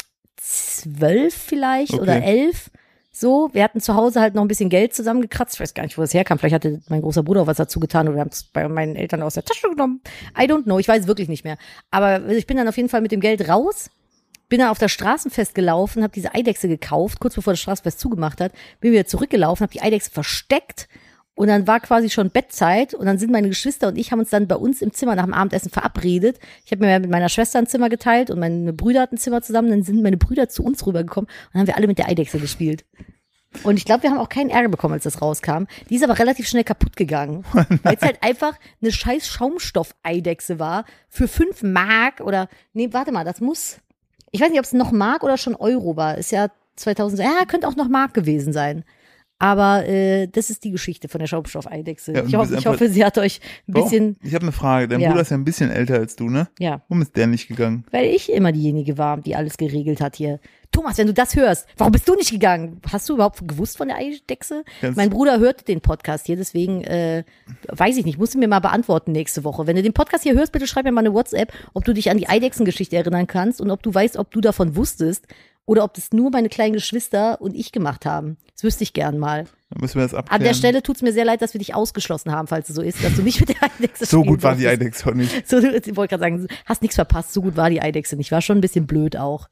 zwölf vielleicht Okay. oder elf. So, wir hatten zu Hause halt noch ein bisschen Geld zusammengekratzt. Ich weiß gar nicht, wo das herkam. Vielleicht hatte mein großer Bruder auch was dazu getan oder wir haben es bei meinen Eltern aus der Tasche genommen. I don't know, ich weiß wirklich nicht mehr. Aber ich bin dann auf jeden Fall mit dem Geld raus, bin dann auf das Straßenfest gelaufen, habe diese Eidechse gekauft, kurz bevor das Straßenfest zugemacht hat, bin wieder zurückgelaufen, habe die Eidechse versteckt und dann war quasi schon Bettzeit und dann sind meine Geschwister und ich haben uns dann bei uns im Zimmer nach dem Abendessen verabredet. Ich habe mir mit meiner Schwester ein Zimmer geteilt und meine Brüder hatten ein Zimmer zusammen, dann sind meine Brüder zu uns rübergekommen und dann haben wir alle mit der Eidechse gespielt. Und ich glaube, wir haben auch keinen Ärger bekommen, als das rauskam. Die ist aber relativ schnell kaputt gegangen, weil es halt einfach eine scheiß Schaumstoff-Eidechse war für fünf Mark oder, nee, warte mal, das muss, ich weiß nicht, ob es noch Mark oder schon Euro war. Ist ja zweitausend, ja, könnte auch noch Mark gewesen sein. Aber äh, das ist die Geschichte von der Schaumstoff-Eidechse. Ja, ich, ho- ich hoffe, sie hat euch ein bisschen, Warum? Ich habe eine Frage. Dein Ja. Bruder ist ja ein bisschen älter als du, ne? ja, Warum ist der nicht gegangen? weil ich immer diejenige war, die alles geregelt hat hier. Thomas, wenn du das hörst, warum bist du nicht gegangen? Hast du überhaupt gewusst von der Eidechse? Ganz- Mein Bruder hört den Podcast hier, deswegen äh, weiß ich nicht, musst du mir mal beantworten nächste Woche. Wenn du den Podcast hier hörst, bitte schreib mir mal eine WhatsApp, ob du dich an die Eidechsengeschichte erinnern kannst und ob du weißt, ob du davon wusstest oder ob das nur meine kleinen Geschwister und ich gemacht haben. Das wüsste ich gern mal. Dann müssen wir das abklären. An der Stelle tut's mir sehr leid, dass wir dich ausgeschlossen haben, falls es so ist, dass du nicht mit der Eidechse So spielen gut war die durftest. Eidechse auch nicht. So, ich wollte gerade sagen, hast nichts verpasst, so gut war die Eidechse nicht. War schon ein bisschen blöd auch.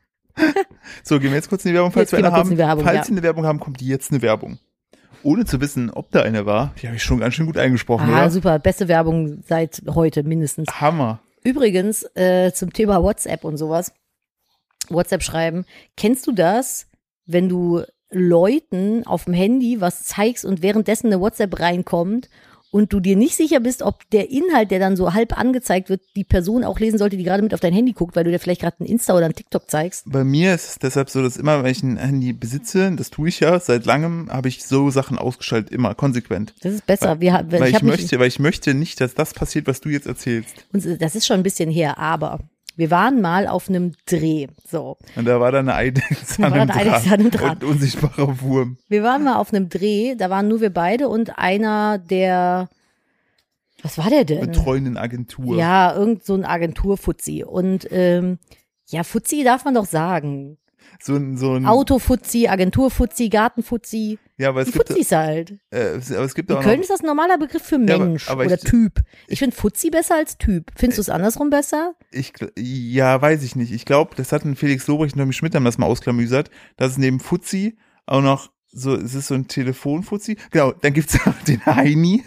So, gehen wir jetzt kurz in die Werbung, falls Jetzt wir gehen eine wir kurz haben. in die Werbung, falls ja. Sie eine Werbung haben, kommt jetzt eine Werbung. Ohne zu wissen, ob da eine war. Die habe ich schon ganz schön gut eingesprochen, Ah, oder? super, beste Werbung seit heute mindestens. Hammer. Übrigens, äh, zum Thema WhatsApp und sowas, WhatsApp schreiben, kennst du das, wenn du Leuten auf dem Handy was zeigst und währenddessen eine WhatsApp reinkommt und du dir nicht sicher bist, ob der Inhalt, der dann so halb angezeigt wird, die Person auch lesen sollte, die gerade mit auf dein Handy guckt, weil du dir vielleicht gerade ein Insta oder ein TikTok zeigst? Bei mir ist es deshalb so, dass immer, wenn ich ein Handy besitze, das tue ich ja, seit langem habe ich so Sachen ausgeschaltet, immer konsequent. Das ist besser. Wir, ha- Weil ich ich, hab mich, möchte, weil ich möchte nicht, dass das passiert, was du jetzt erzählst. uns- das ist schon ein bisschen her, aber wir waren mal auf einem Dreh. So. Und da war da eine Eidechse Da an war einem eine Eidechse an einem Draht. und unsichtbarer Wurm. Wir waren mal auf einem Dreh, da waren nur wir beide und einer der, was war der denn? Betreuenden Agentur. Ja, irgend so ein Agenturfuzzi. Und ähm, ja, Fuzzi darf man doch sagen. So ein, so ein, Autofuzzi, Agenturfuzzi, Gartenfuzzi. ja, aber es Die gibt, Fuzzis halt. äh, aber es gibt In auch Köln noch, ist das ein normaler Begriff für Ja, aber- Mensch aber oder ich- Typ. Ich finde Fuzzi besser als Typ. Findest du es andersrum besser? ich, gl- ja, weiß ich nicht. Ich glaube, das hatten Felix Lobrecht und Tommy Schmidt haben das mal ausklamüsert, dass es neben Fuzzi auch noch so, es ist so ein Telefonfuzzi. Genau, dann gibt's auch den Heini.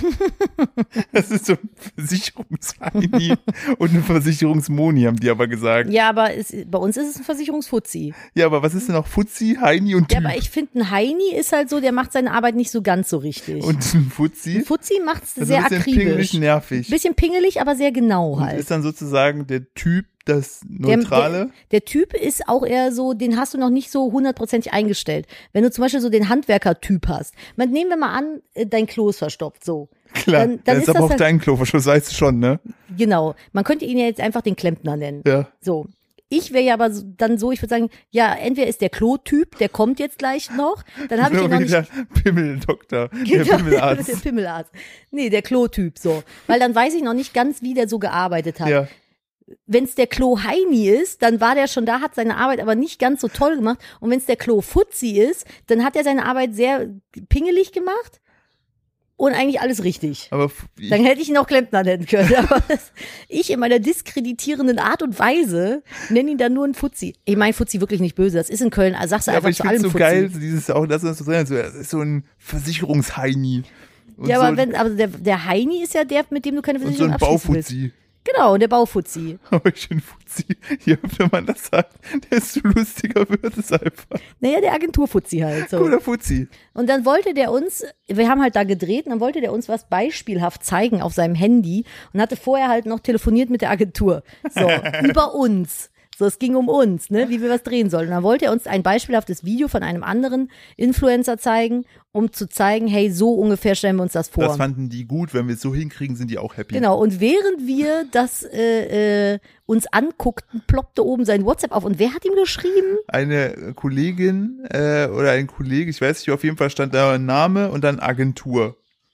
Das ist so ein Versicherungsheini und eine Versicherungsmoni, haben die aber gesagt. Ja, aber es, bei uns ist es ein Versicherungsfuzzi. Ja, aber was ist denn noch Fuzzi, Heini und Ja, Typ? aber ich finde, ein Heini ist halt so, der macht seine Arbeit nicht so ganz so richtig. Und ein Fuzzi? ein Fuzzi macht es Das ist sehr ein bisschen akribisch. pingelig, nervig. Bisschen pingelig, aber sehr genau Und halt. ist dann sozusagen der Typ das Der, Neutrale. der, der Typ ist auch eher so, den hast du noch nicht so hundertprozentig eingestellt. Wenn du zum Beispiel so den Handwerker-Typ hast. Man, nehmen wir mal an, äh, dein Klo ist verstopft, so. Klar, dann- dann das ist ist aber das auch halt- dein Kloverschluss, weißt du schon, ne? Genau. Man könnte ihn ja jetzt einfach den Klempner nennen. Ja. So. Ich wäre ja aber so- dann so, ich würde sagen, ja, entweder ist der Klo-Typ, der kommt jetzt gleich noch. Dann habe ich ihn noch nicht. Der Pimmeldoktor, der Genau, Pimmelarzt. der Pimmelarzt. Nee, der Klo-Typ, so. Weil dann weiß ich noch nicht ganz, wie der so gearbeitet hat. Ja. Wenn es der Klo-Heini ist, dann war der schon da, hat seine Arbeit aber nicht ganz so toll gemacht. Und wenn es der Klo-Fuzzi ist, dann hat er seine Arbeit sehr pingelig gemacht und eigentlich alles richtig. Aber f- ich, Dann hätte ich ihn auch Klempner nennen können. Aber das, ich in meiner diskreditierenden Art und Weise nenne ihn dann nur einen Fuzzi. Ich meine Fuzzi wirklich nicht böse. Das ist in Köln. Also sagst du ja, aber einfach ich zu finde allem so Fuzzi. geil, so dieses auch, das ist so drin, so, das ist so ein Versicherungsheini. Und Ja, so, aber wenn, aber der, der Heini ist ja der, mit dem du keine und so Versicherung ein abschließen willst. Baufuzzi. Genau, der Baufuzzi. Aber ich finde Fuzzi, je öfter man das sagt, desto lustiger wird es einfach. Naja, der Agenturfuzzi halt. So. Cooler Fuzzi. Und dann wollte der uns, wir haben halt da gedreht, und dann wollte der uns was beispielhaft zeigen auf seinem Handy und hatte vorher halt noch telefoniert mit der Agentur. So, über uns. So, es ging um uns, ne, wie wir was drehen sollen. Und dann wollte er uns ein beispielhaftes Video von einem anderen Influencer zeigen, um zu zeigen, hey, so ungefähr stellen wir uns das vor. Das fanden die gut, wenn wir es so hinkriegen, sind die auch happy. Genau, und während wir das äh, äh, uns anguckten, ploppte oben sein WhatsApp auf. Und wer hat ihm geschrieben? Eine Kollegin äh, oder ein Kollege, ich weiß nicht, auf jeden Fall stand da ein Name und dann Agentur.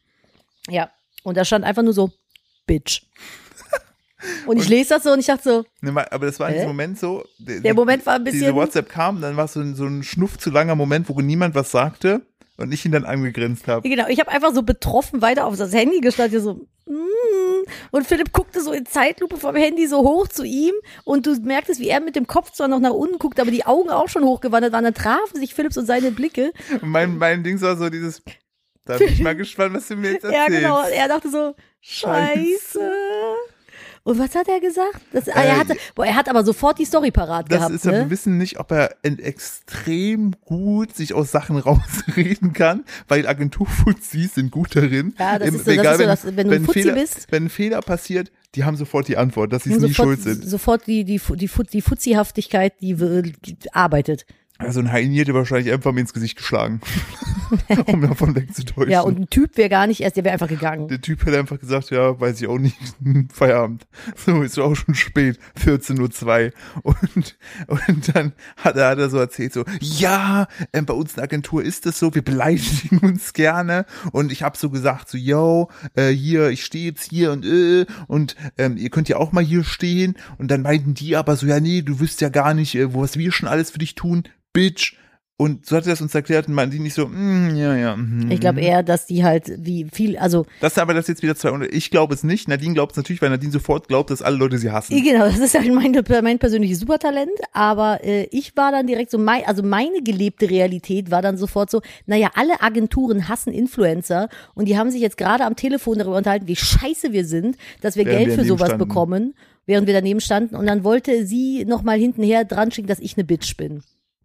Ja, und da stand einfach nur so, Bitch. Und ich lese das so und ich dachte so, Ne, ma- aber das war in Hä? diesem Moment so. Der, Der Moment war ein Diese bisschen- WhatsApp kam, dann war es so ein, so ein schnuff zu langer Moment, wo niemand was sagte und ich ihn dann angegrinst habe. genau, ich habe einfach so betroffen weiter auf das Handy gestartet, so, mm, und Philipp guckte so in Zeitlupe vom Handy so hoch zu ihm und du merktest, wie er mit dem Kopf zwar noch nach unten guckt, aber die Augen auch schon hochgewandert waren, dann trafen sich Philipps und seine Blicke. Und mein, mein Ding war so dieses, da bin ich mal gespannt, was du mir jetzt erzählst. Ja, genau, und er dachte so, Scheiße. Und was hat er gesagt? Das, ah, Äh, er, hatte, boah, er hat aber sofort die Story parat Das gehabt, ist ja, ne? wir wissen nicht, ob er en- extrem gut sich aus Sachen rausreden kann, weil Agenturfuzis sind gut darin. Ja, das Im- ist so- das ist so, dass, wenn du ein Fuzzi Fehler, bist- wenn ein Fehler passiert, die haben sofort die Antwort, dass sie es nie sofort, schuld sind. Sofort die, die, die, die Fuzzihaftigkeit, die, die arbeitet. Also ein Heini hätte wahrscheinlich einfach mir ins Gesicht geschlagen, um davon wegzutäuschen. Ja, und ein Typ wäre gar nicht erst, der wäre einfach gegangen. Der Typ hätte einfach gesagt, ja, weiß ich auch nicht, Feierabend. So, ist auch schon spät, vierzehn Uhr zwei. Und, und dann hat er, hat er so erzählt, so, ja, äh, bei uns in der Agentur ist das so, wir beleidigen uns gerne. Und ich habe so gesagt, so, yo, äh, hier, ich stehe jetzt hier und äh, und ähm, ihr könnt ja auch mal hier stehen. Und dann meinten die aber so, ja, nee, du wüsst ja gar nicht, äh, was wir schon alles für dich tun. Bitch. Und so hat er das uns erklärt und meinten die nicht so, mm, ja, ja. Mm. Ich glaube eher, dass die halt wie viel, also. Das ist aber das jetzt wieder zwei, und ich glaube es nicht. Nadine glaubt es natürlich, weil Nadine sofort glaubt, dass alle Leute sie hassen. Genau, das ist halt mein, mein persönliches Supertalent, aber äh, ich war dann direkt so, mein, also meine gelebte Realität war dann sofort so, naja, alle Agenturen hassen Influencer und die haben sich jetzt gerade am Telefon darüber unterhalten, wie scheiße wir sind, dass wir Während Geld wir für sowas standen. bekommen, während wir daneben standen und dann wollte sie nochmal hintenher dran schicken, dass ich eine Bitch bin.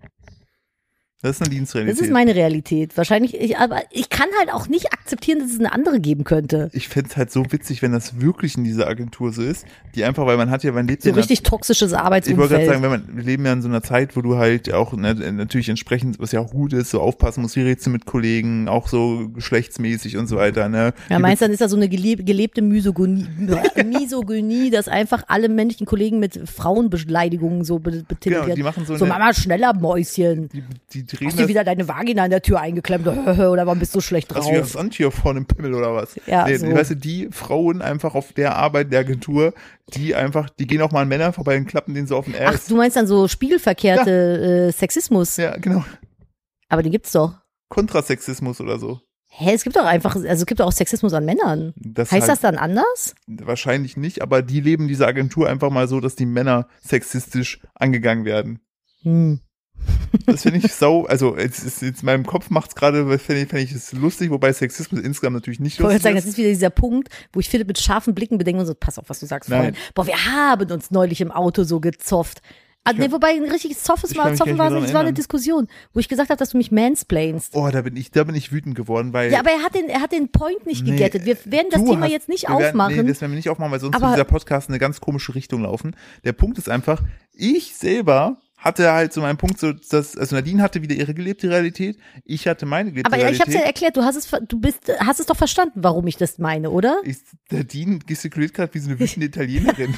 Das ist Nadines Realität. Das ist meine Realität. Wahrscheinlich, ich, aber ich kann halt auch nicht akzeptieren, dass es eine andere geben könnte. Ich fänd's halt so witzig, wenn das wirklich in dieser Agentur so ist, die einfach, weil man hat ja, man lebt So ja in einer- richtig toxisches ich wollte Arbeitsumfeld. gerade sagen, wenn man, wir leben ja in so einer Zeit, wo du halt auch ne, natürlich entsprechend, was ja auch gut ist, so aufpassen musst, wie redest du mit Kollegen, auch so geschlechtsmäßig und so weiter. Ne? Ja, meinst du, dann ist da so eine geleb gelebte Misogynie, Misogynie, dass einfach alle männlichen Kollegen mit Frauenbeleidigungen so be- betitelt Genau, die werden. machen so So, eine, Mama, schneller, Mäuschen. die, die drehen Hast du das, wieder deine Vagina in der Tür eingeklemmt oder warum bist du schlecht hast du wieder drauf? das Antier vorne im Pimmel oder was? Ja, nee, so. Weißt du, die Frauen einfach auf der Arbeit der Agentur, die einfach, die gehen auch mal an Männern vorbei und klappen den so auf den Ach, Ass. du meinst dann so spiegelverkehrte äh, Sexismus. Ja, genau. Aber den gibt's doch. Kontrasexismus oder so. Hä, es gibt doch einfach, also es gibt doch auch Sexismus an Männern. Das Heißt halt, das dann anders? Wahrscheinlich nicht, aber die leben diese Agentur einfach mal so, dass die Männer sexistisch angegangen werden. Hm. Das finde ich sau, also jetzt, jetzt, jetzt in meinem Kopf macht's gerade, finde ich, find ich es lustig, wobei Sexismus insgesamt natürlich nicht Ich wollte lustig sagen, das ist. ist wieder dieser Punkt, wo ich Philipp mit scharfen Blicken bedenke und so, pass auf, was du sagst, Nein. Freund. Boah, wir haben uns neulich im Auto so gezofft. Also, nee, wobei ein richtiges Zoffes ich war, kann mich Zoffen gar war, nicht mehr es dran war eine erinnern. Diskussion, wo ich gesagt habe, dass du mich mansplainst. Oh, da bin ich, da bin ich wütend geworden, weil. Ja, aber er hat den, er hat den Point nicht Nee, gegettet. Wir werden das du Thema hast- jetzt nicht wir werden, aufmachen. Nee, das werden wir nicht aufmachen, weil sonst Aber- wird dieser Podcast in eine ganz komische Richtung laufen. Der Punkt ist einfach, ich selber hatte halt so meinen Punkt, so dass, also Nadine hatte wieder ihre gelebte Realität, ich hatte meine gelebte aber ja, ich Realität. hab's ja erklärt, du hast es, ver- du bist, hast es doch verstanden, warum ich das meine, oder? Ich, Nadine gestikuliert gerade wie so eine wütende Italienerin.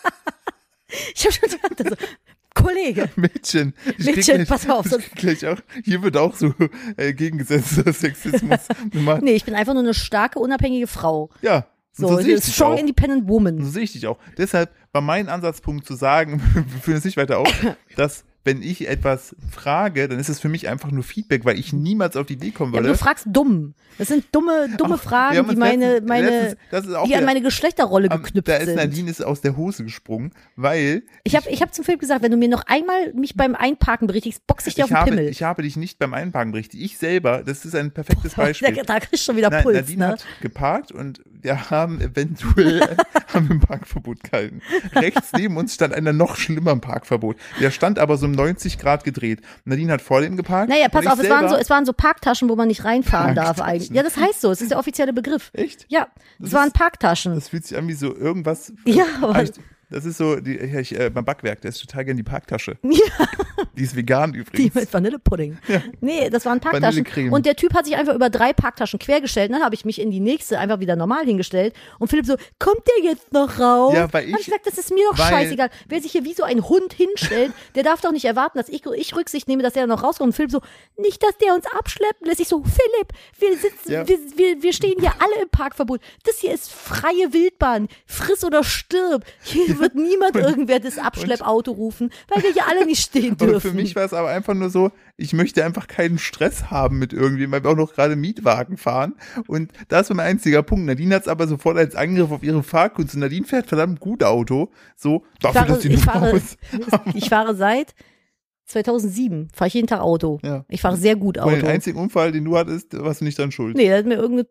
Ich habe schon gedacht, also, Kollege. Mädchen. Ich krieg Mädchen, gleich, pass auf, Ich sonst- krieg gleich auch, hier wird auch so äh, gegengesetzter Sexismus gemacht. Nee, ich bin einfach nur eine starke, unabhängige Frau. Ja, und So, so sehe ich eine dich strong auch. independent So woman. sehe ich dich auch. Deshalb war mein Ansatzpunkt zu sagen, wir führen es nicht weiter auf, dass wenn ich etwas frage, dann ist es für mich einfach nur Feedback, weil ich niemals auf die Idee kommen Ja, aber würde. du fragst dumm. Das sind dumme, dumme Ach, wir Fragen, haben die uns meine, letztens- meine, letztens- das ist auch die an wieder- meine Geschlechterrolle Am- geknüpft Da ist sind. Nadine ist aus der Hose gesprungen, weil Ich habe ich hab zum Philipp gesagt, wenn du mir noch einmal mich beim Einparken berichtigst, box ich dir auf ich den habe, Pimmel. ich habe dich nicht beim Einparken berichtet. Ich selber, das ist ein perfektes da, Beispiel. da kriegst du schon wieder Nein, Puls, Nadine ne? hat geparkt und wir haben eventuell haben wir ein Parkverbot gehalten. Rechts neben uns stand einer noch schlimmeren Parkverbot. Der stand aber so um neunzig Grad gedreht. Nadine hat vor dem geparkt. Naja, pass und ich auf, es waren, so, selber- es waren so Parktaschen, wo man nicht reinfahren darf Parktaschen. eigentlich. Ja, das heißt so, es ist der offizielle Begriff. Echt? Ja, Das es waren ist- Parktaschen. Das fühlt sich an wie so irgendwas. Ja, aber- ich, das ist so, die, ja, ich, äh, beim Backwerk, der ist total gern die Parktasche. Ja, Die ist vegan die übrigens. mit Vanillepudding. Nee, das waren Parktaschen. Vanillecreme. Und der Typ hat sich einfach über drei Parktaschen quergestellt. Dann habe ich mich in die nächste einfach wieder normal hingestellt. Und Philipp so, kommt der jetzt noch raus? Ja, weil Hab ich- ich gesagt, das ist mir doch weil- scheißegal. Wer sich hier wie so ein Hund hinstellt, der darf doch nicht erwarten, dass ich, ich Rücksicht nehme, dass der noch rauskommt. Und Philipp so, nicht, dass der uns abschleppen lässt. Ich so, Philipp, wir sitzen, Ja. wir, wir, wir stehen hier alle im Parkverbot. Das hier ist freie Wildbahn. Friss oder stirb. Hier wird niemand irgendwer das Abschleppauto rufen, weil wir hier alle nicht stehen dürfen. Und für mich war es aber einfach nur so, ich möchte einfach keinen Stress haben mit irgendwem, weil wir auch noch gerade Mietwagen fahren. Und das war mein einziger Punkt. Nadine hat es aber sofort als Angriff auf ihre Fahrkunst. Und Nadine fährt verdammt gut Auto. So, Ich dafür, fahre, dass sie ich, nur fahre, aus. ich fahre seit zweitausendsieben, fahre ich jeden Tag Auto. Ja. Ich fahre sehr gut Und den Auto. einzigen Unfall, den du hattest, warst du nicht dran schuld. Nee, da hat mir irgendeine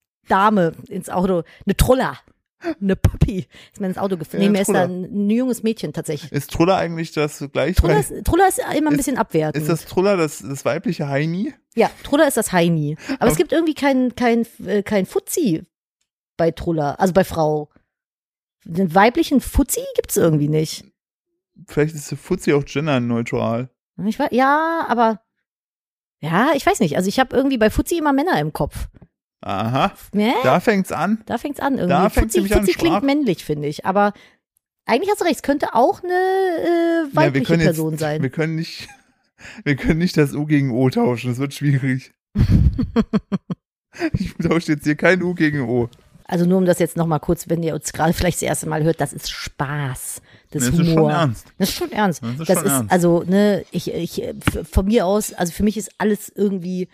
Dame ins Auto, eine Troller, eine Puppy, ist mir ins Auto gefallen. Ja, Nee, mir ist da Troller. ein, ein junges Mädchen tatsächlich. Ist Truller eigentlich das gleiche? Troller ist, Troller ist immer ein Ist- bisschen abwertend. Ist das Truller das, das weibliche Heini? ja, Troller ist das Heini. Aber es gibt irgendwie kein, kein, äh, kein Fuzzi bei Troller, also bei Frau. Den weiblichen Fuzzi gibt's irgendwie nicht. Vielleicht ist der Fuzzi auch genderneutral. Ich war, ja, aber ja, ich weiß nicht. Also ich habe irgendwie bei Fuzzi immer Männer im Kopf. Aha, Nee? da fängt's an. Da fängt's an irgendwie. Da fängt's Fuzzi, nämlich an, Fuzzi klingt Sprach- männlich, finde ich. Aber eigentlich hast du recht, es könnte auch eine äh, Ja, wir weibliche können jetzt, Person sein. Wir können nicht, wir können nicht das U gegen O tauschen, das wird schwierig. Ich tausche jetzt hier kein U gegen O. Also nur um das jetzt nochmal kurz, wenn ihr uns gerade vielleicht das erste Mal hört, das ist Spaß. Das Das ist ist Humor. schon ernst. Das ist schon ernst. Das ist Das schon ist, ernst. also, ne, ich, ich, f- von mir aus, also für mich ist alles irgendwie,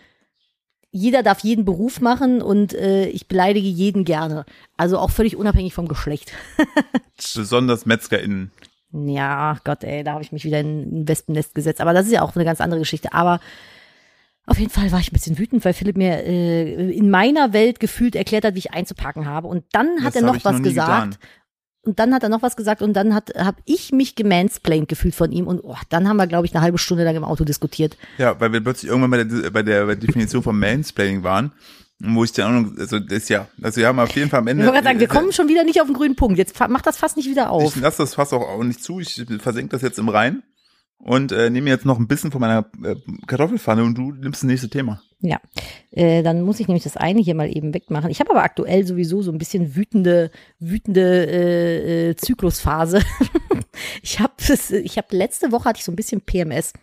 jeder darf jeden Beruf machen und äh, ich beleidige jeden gerne. Also auch völlig unabhängig vom Geschlecht. Besonders MetzgerInnen. Ja, Gott, ey, da habe ich mich wieder in ein Wespennest gesetzt. Aber das ist ja auch eine ganz andere Geschichte. Aber auf jeden Fall war ich ein bisschen wütend, weil Philipp mir äh, in meiner Welt gefühlt erklärt hat, wie ich einzupacken habe. Und dann hat Das er hab noch ich was noch nie gesagt. getan. Und dann hat er noch was gesagt und dann hat habe ich mich gemansplained gefühlt von ihm. Und oh, dann haben wir, glaube ich, eine halbe Stunde lang im Auto diskutiert. Ja, weil wir plötzlich irgendwann bei der, bei der, bei der Definition von Mansplaining waren, wo ich der Ahnung, also das ist ja, also wir haben auf jeden Fall am Ich Ende. wollte gerade sagen, wir kommen schon wieder nicht auf den grünen Punkt. Jetzt fa- macht das fast nicht wieder auf. Ich lasse das Fass auch, auch nicht zu, ich versenke das jetzt im Rhein und äh, nehme jetzt noch ein bisschen von meiner äh, Kartoffelpfanne und du nimmst das nächste Thema. Ja, äh, dann muss ich nämlich das eine hier mal eben wegmachen. Ich habe aber aktuell sowieso so ein bisschen wütende, wütende äh, äh, Zyklusphase. ich habe ich habe letzte Woche hatte ich so ein bisschen P M S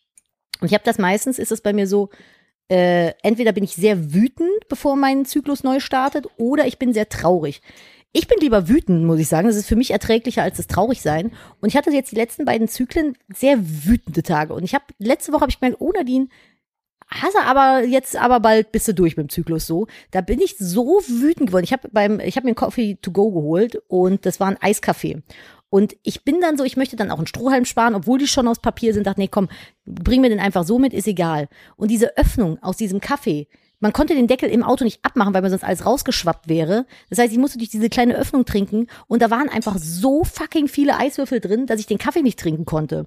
und ich habe das meistens ist es bei mir so, äh, entweder bin ich sehr wütend, bevor mein Zyklus neu startet, oder ich bin sehr traurig. Ich bin lieber wütend, muss ich sagen. Das ist für mich erträglicher als das Traurigsein. Und ich hatte jetzt die letzten beiden Zyklen sehr wütende Tage. Und ich habe letzte Woche habe ich gemerkt, oh Nadine, hast du aber jetzt aber bald bist du durch mit dem Zyklus so. Da bin ich so wütend geworden. Ich habe beim ich habe mir einen Coffee to go geholt und das war ein Eiskaffee. Und ich bin dann so, ich möchte dann auch einen Strohhalm sparen, obwohl die schon aus Papier sind. Dachte, nee, komm, bring mir den einfach so mit, ist egal. Und diese Öffnung aus diesem Kaffee, man konnte den Deckel im Auto nicht abmachen, weil mir sonst alles rausgeschwappt wäre. Das heißt, ich musste durch diese kleine Öffnung trinken und da waren einfach so fucking viele Eiswürfel drin, dass ich den Kaffee nicht trinken konnte.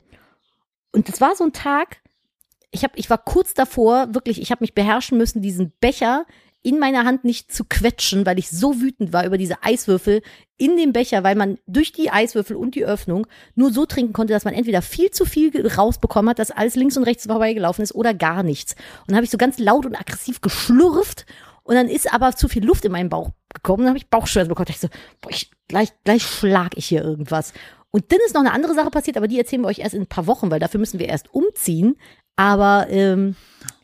Und das war so ein Tag, ich hab, ich war kurz davor, wirklich, ich habe mich beherrschen müssen, diesen Becher in meiner Hand nicht zu quetschen, weil ich so wütend war über diese Eiswürfel in dem Becher, weil man durch die Eiswürfel und die Öffnung nur so trinken konnte, dass man entweder viel zu viel rausbekommen hat, dass alles links und rechts vorbeigelaufen ist oder gar nichts. Und dann habe ich so ganz laut und aggressiv geschlürft und dann ist aber zu viel Luft in meinen Bauch gekommen. Dann habe ich Bauchschmerzen bekommen. Da dachte ich so, boah, ich, gleich, gleich schlag ich hier irgendwas. Und dann ist noch eine andere Sache passiert, aber die erzählen wir euch erst in ein paar Wochen, weil dafür müssen wir erst umziehen. Aber ähm,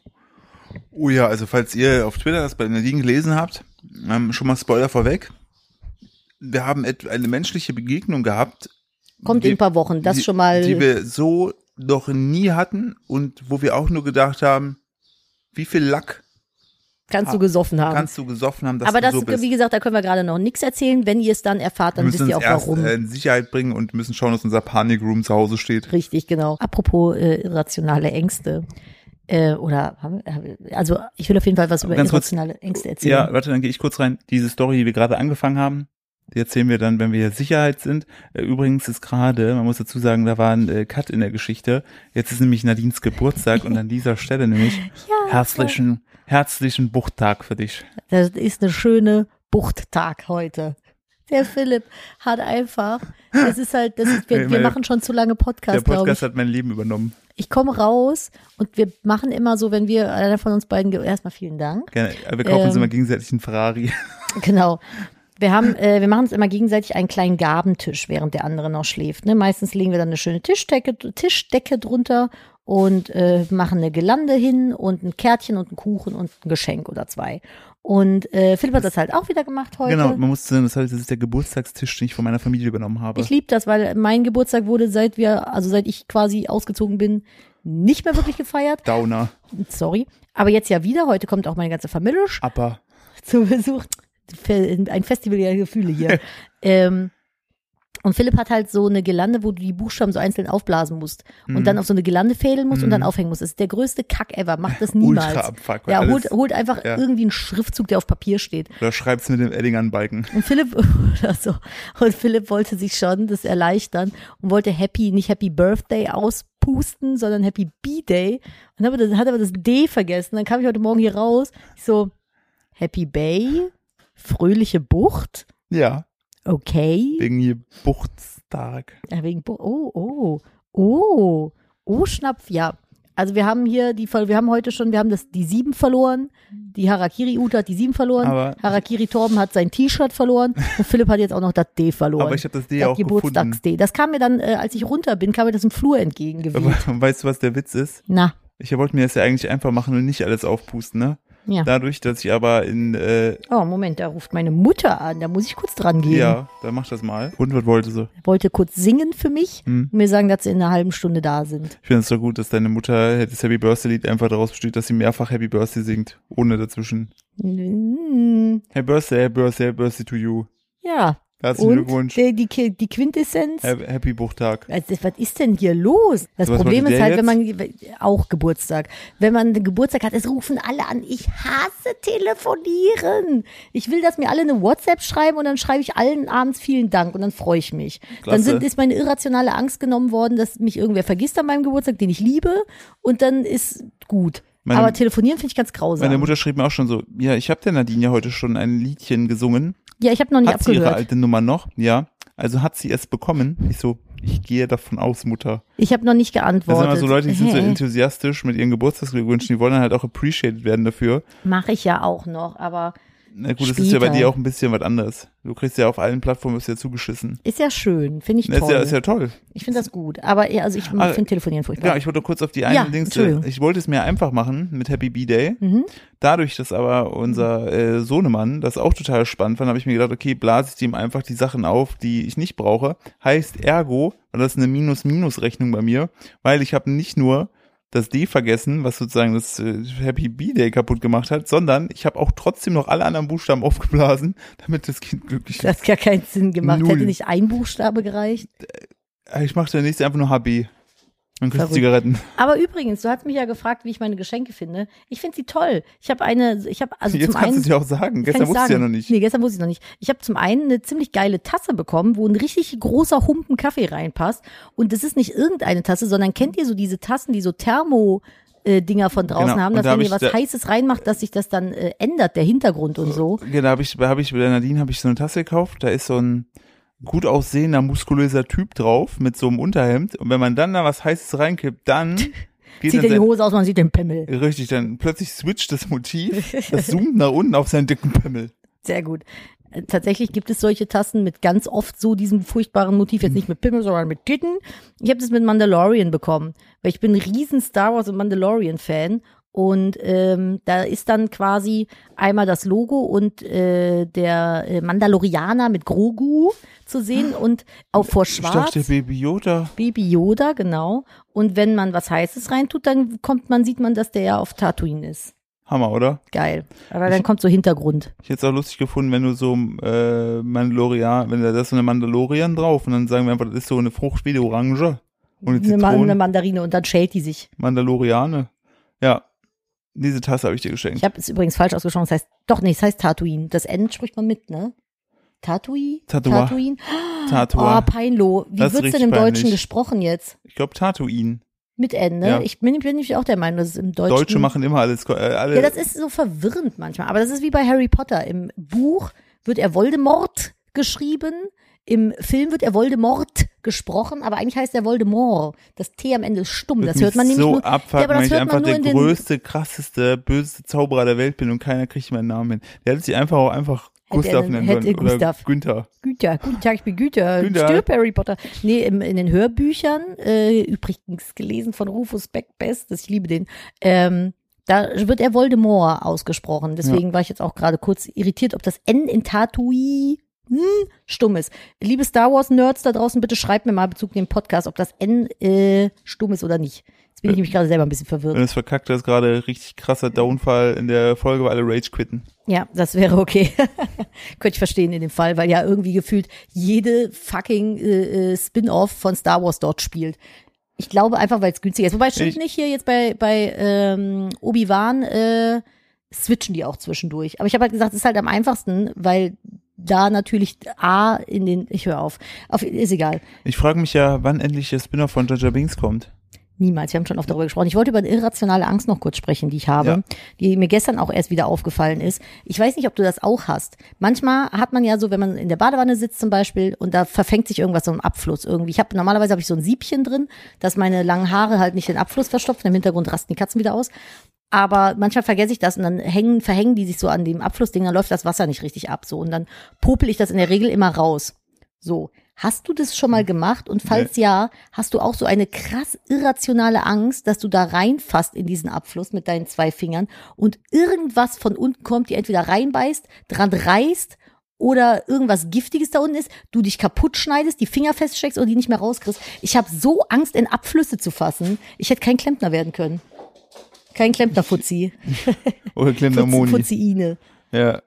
Oh ja, also falls ihr auf Twitter das bei Nadine gelesen habt, ähm, schon mal Spoiler vorweg. Wir haben et- eine menschliche Begegnung gehabt. kommt die, in ein paar Wochen. Das die, schon mal. Die wir so noch nie hatten und wo wir auch nur gedacht haben, wie viel Lack kannst du gesoffen haben. kannst du gesoffen haben, dass Aber du das, so bist. wie gesagt, da können wir gerade noch nichts erzählen. Wenn ihr es dann erfahrt, Wir dann müssen wisst ihr uns auch erst warum. äh, in Sicherheit bringen und müssen schauen, dass unser Panikroom zu Hause steht. Richtig, genau. Apropos äh, irrationale Ängste. Äh, oder, also ich will auf jeden Fall was über Ganz kurz. irrationale Ängste erzählen. Ja, warte, dann gehe ich kurz rein. Diese Story, die wir gerade angefangen haben, die erzählen wir dann, wenn wir Sicherheit sind. Äh, Übrigens ist gerade, man muss dazu sagen, da war ein äh, Cut in der Geschichte. Jetzt ist nämlich Nadines Geburtstag und an dieser Stelle nämlich Ja, herzlichen, herzlichen Buchttag für dich. Das ist eine schöne Buchttag heute. Der Philipp hat einfach, das ist halt, das ist, wir, wir Meine- machen schon zu lange Der Podcast, glaube ich. Podcast hat mein Leben übernommen. Ich komme raus und wir machen immer so, wenn wir, einer von uns beiden, ge- erstmal vielen Dank. Gerne. Wir kaufen uns Ähm, immer gegenseitig einen Ferrari. Genau. Wir haben, äh, wir machen uns immer gegenseitig einen kleinen Gabentisch, während der andere noch schläft. Ne? Meistens legen wir dann eine schöne Tischdecke, Tischdecke drunter und äh, machen eine Girlande hin und ein Kärtchen und einen Kuchen und ein Geschenk oder zwei. Und äh, Philipp hat das halt auch wieder gemacht heute. Genau, man muss sagen, das heißt, das ist der Geburtstagstisch, den ich von meiner Familie übernommen habe. Ich liebe das, weil mein Geburtstag wurde, seit wir, also seit ich quasi ausgezogen bin, nicht mehr wirklich gefeiert. Downer, Sorry. Aber jetzt ja wieder. Heute kommt auch meine ganze Familie Upper. zu Besuch. Ein Festival der Gefühle hier. ähm, und Philipp hat halt so eine Girlande, wo du die Buchstaben so einzeln aufblasen musst und Mhm. dann auf so eine Girlande fädeln musst und dann Mhm. aufhängen musst. Das ist der größte Kack ever. Macht das niemals. Ultra Abfuck. weil Ja, alles- holt, holt einfach ja. irgendwie einen Schriftzug, der auf Papier steht. Oder schreibst mit dem Edding an den Balken. Und Philipp, oder so. Und Philipp wollte sich schon das erleichtern und wollte Happy, nicht Happy Birthday auspusten, sondern Happy B-Day. Und hat aber das, hat aber das D vergessen. Dann kam ich heute Morgen hier raus. Ich so, Happy Bay, fröhliche Bucht, Ja, okay. wegen Geburtstag. Ja, wegen, Bu- oh, oh, oh, oh, Schnapf, ja. Also wir haben hier die, wir haben heute schon, wir haben das, die sieben verloren. Die Harakiri Ute hat die sieben verloren. Aber Harakiri Torben hat sein T-Shirt verloren. Und Philipp hat jetzt auch noch das D verloren. Aber ich habe das D das auch Geburtstags-D. Das kam mir dann, äh, als ich runter bin, kam mir das im Flur entgegengeweht. Weißt du, was der Witz ist? Na. Ich wollte mir das ja eigentlich einfach machen und nicht alles aufpusten, ne? Ja. Dadurch, dass ich aber in äh Oh, Moment, da ruft meine Mutter an, da muss ich kurz dran gehen. Ja, dann mach das mal. Und was wollte sie? Wollte kurz singen für mich hm. und mir sagen, dass sie in einer halben Stunde da sind. Ich finde es so gut, dass deine Mutter das Happy Birthday Lied einfach daraus besteht, dass sie mehrfach Happy Birthday singt, ohne dazwischen. Hm. Happy Birthday, Happy Birthday, Happy Birthday to you. Ja. Herzlichen Glückwunsch. Die, die, die Quintessenz. Happy Buchtag. Also, was ist denn hier los? Das so, Problem ist halt, jetzt? wenn man, auch Geburtstag, wenn man einen Geburtstag hat, es rufen alle an, ich hasse telefonieren. Ich will, dass mir alle eine WhatsApp schreiben und dann schreibe ich allen abends vielen Dank und dann freue ich mich. Klasse. Dann sind, ist meine irrationale Angst genommen worden, dass mich irgendwer vergisst an meinem Geburtstag, den ich liebe und dann ist gut. Meine, aber telefonieren finde ich ganz grausam. Meine Mutter schrieb mir auch schon so, ja, ich habe der Nadine ja heute schon ein Liedchen gesungen. Ja, ich habe noch nicht hat abgehört. Hat sie ihre alte Nummer noch? Ja. Also hat sie es bekommen? Ich so, ich gehe davon aus, Mutter. Ich habe noch nicht geantwortet. Das sind immer so Leute, die sind so enthusiastisch mit ihren Geburtstagsglückwünschen, die wollen dann halt auch appreciated werden dafür. Mache ich ja auch noch, aber na gut, das ist ja bei dir auch ein bisschen was anderes. Du kriegst ja auf allen Plattformen, ist ja zugeschissen. Ist ja schön, finde ich toll. Ist ja, ist ja toll. Ich finde das gut, aber also ich ah, finde Telefonieren furchtbar. Ja, ich wollte kurz auf die eine ja, Dings, ich wollte es mir einfach machen mit Happy B-Day. Mhm. Dadurch, dass aber unser äh, Sohnemann das auch total spannend fand, habe ich mir gedacht, okay, blase ich ihm einfach die Sachen auf, die ich nicht brauche. Heißt ergo, und das ist eine Minus-Minus-Rechnung bei mir, weil ich habe nicht nur das D vergessen, was sozusagen das äh, Happy B-Day kaputt gemacht hat, sondern ich habe auch trotzdem noch alle anderen Buchstaben aufgeblasen, damit das Kind glücklich ist. Das hat gar keinen Sinn gemacht. Null. Hätte nicht ein Buchstabe gereicht? Ich mache der nächste einfach nur H B. Und kriegst Zigaretten. Aber übrigens, du hast mich ja gefragt, wie ich meine Geschenke finde. Ich finde sie toll. Ich habe eine, ich habe also Jetzt zum kannst einen, du sie auch sagen. Gestern wusste ich ja noch nicht. Nee, gestern wusste ich noch nicht. Ich habe zum einen eine ziemlich geile Tasse bekommen, wo ein richtig großer Humpen Kaffee reinpasst. Und das ist nicht irgendeine Tasse, sondern kennt ihr so diese Tassen, die so Thermo Äh, Dinger von draußen genau. haben, dass da wenn ihr was da, Heißes reinmacht, dass sich das dann äh, ändert, der Hintergrund und so. Ja, da habe ich, hab ich bei der Nadine habe ich so eine Tasse gekauft, da ist so ein gut aussehender, muskulöser Typ drauf mit so einem Unterhemd und wenn man dann da was Heißes reinkippt, dann geht zieht er die Hose aus, man sieht den Pimmel. Richtig, dann plötzlich switcht das Motiv, das zoomt nach unten auf seinen dicken Pimmel. Sehr gut. Tatsächlich gibt es solche Tassen mit ganz oft so diesem furchtbaren Motiv, jetzt nicht mit Pimmel, sondern mit Titten. Ich habe das mit Mandalorian bekommen, weil ich bin ein riesen Star Wars und Mandalorian-Fan und ähm, da ist dann quasi einmal das Logo und äh, der äh, Mandalorianer mit Grogu zu sehen und auch vor Schwarz. Ich dachte Baby Yoda. Baby Yoda, genau. Und wenn man was Heißes reintut, dann kommt man, sieht man, dass der ja auf Tatooine ist. Hammer, oder? Geil. Aber dann ich, kommt so Hintergrund. Ich hätte es auch lustig gefunden, wenn du so äh, Mandalorian, wenn da ist so eine Mandalorian drauf und dann sagen wir einfach, das ist so eine Frucht wie die Orange und die Zitrone. Eine, eine Mandarine und dann schält die sich. Mandaloriane. Ja. Diese Tasse habe ich dir geschenkt. Ich habe es übrigens falsch ausgesprochen. Das heißt, doch nicht, es heißt Tatooine. Das N spricht man mit, ne? Tatooine? Tatua. Tatooine? Tatua. Oh, Peinlo. Wie das wird's denn im peinlich. Deutschen gesprochen jetzt? Ich glaube Tatooine. Mit N, ne? Ja. Ich bin, bin nämlich auch der Meinung, dass es im Deutschen... Deutsche machen immer alles... Äh, alle ja, das ist so verwirrend manchmal. Aber das ist wie bei Harry Potter. Im Buch wird er Voldemort geschrieben, im Film wird er Voldemort gesprochen, aber eigentlich heißt er Voldemort. Das T am Ende ist stumm. Das hört man nämlich so nur... abfucken, ja, aber das weil ich hört einfach man nur der in den, größte, krasseste, böseste Zauberer der Welt bin und keiner kriegt meinen Namen hin. Der hätte sich einfach auch einfach Gustav nennen hätte können. Oder Gustav. Günther. Günther, guten Tag, ich bin Günther. Günther. Stirb, Harry Potter. Nee, im, in den Hörbüchern, äh, übrigens gelesen von Rufus Beck Best, ich liebe den, ähm, da wird er Voldemort ausgesprochen. Deswegen ja. war ich jetzt auch gerade kurz irritiert, ob das N in Tatooine hm, stumm ist. Liebe Star Wars Nerds da draußen, bitte schreibt mir mal Bezug in den Podcast, ob das N äh, stumm ist oder nicht. Jetzt bin ich nämlich gerade selber ein bisschen verwirrt. Wenn es verkackt ist, gerade richtig krasser Downfall in der Folge, weil alle Rage quitten. Ja, das wäre okay. Könnte ich verstehen in dem Fall, weil ja irgendwie gefühlt jede fucking äh, Spin-off von Star Wars dort spielt. Ich glaube einfach, weil es günstiger ist. Wobei stimmt ich, nicht hier jetzt bei bei ähm, Obi-Wan äh, switchen die auch zwischendurch. Aber ich habe halt gesagt, es ist halt am einfachsten, weil da natürlich A in den, ich höre auf, auf, ist egal. Ich frage mich ja, wann endlich der Spin-off von Jar Jar Binks kommt. Niemals, wir haben schon oft darüber gesprochen. Ich wollte über eine irrationale Angst noch kurz sprechen, die ich habe, ja. die mir gestern auch erst wieder aufgefallen ist. Ich weiß nicht, ob du das auch hast. Manchmal hat man ja so, wenn man in der Badewanne sitzt zum Beispiel und da verfängt sich irgendwas, so ein Abfluss irgendwie. Ich habe normalerweise habe ich so ein Siebchen drin, dass meine langen Haare halt nicht den Abfluss verstopfen. Im Hintergrund rasten die Katzen wieder aus. Aber manchmal vergesse ich das und dann hängen, verhängen die sich so an dem Abflussding, dann läuft das Wasser nicht richtig ab, so. Und dann popel ich das in der Regel immer raus. So. Hast du das schon mal gemacht? Und falls nee. ja, hast du auch so eine krass irrationale Angst, dass du da reinfasst in diesen Abfluss mit deinen zwei Fingern und irgendwas von unten kommt, die entweder reinbeißt, dran reißt oder irgendwas Giftiges da unten ist, du dich kaputt schneidest, die Finger feststeckst oder die nicht mehr rauskriegst. Ich habe so Angst, in Abflüsse zu fassen. Ich hätte kein Klempner werden können. Kein Klempner-Fuzzi. Oder Klempner-Moni. Fuzzi-Ine. Ja,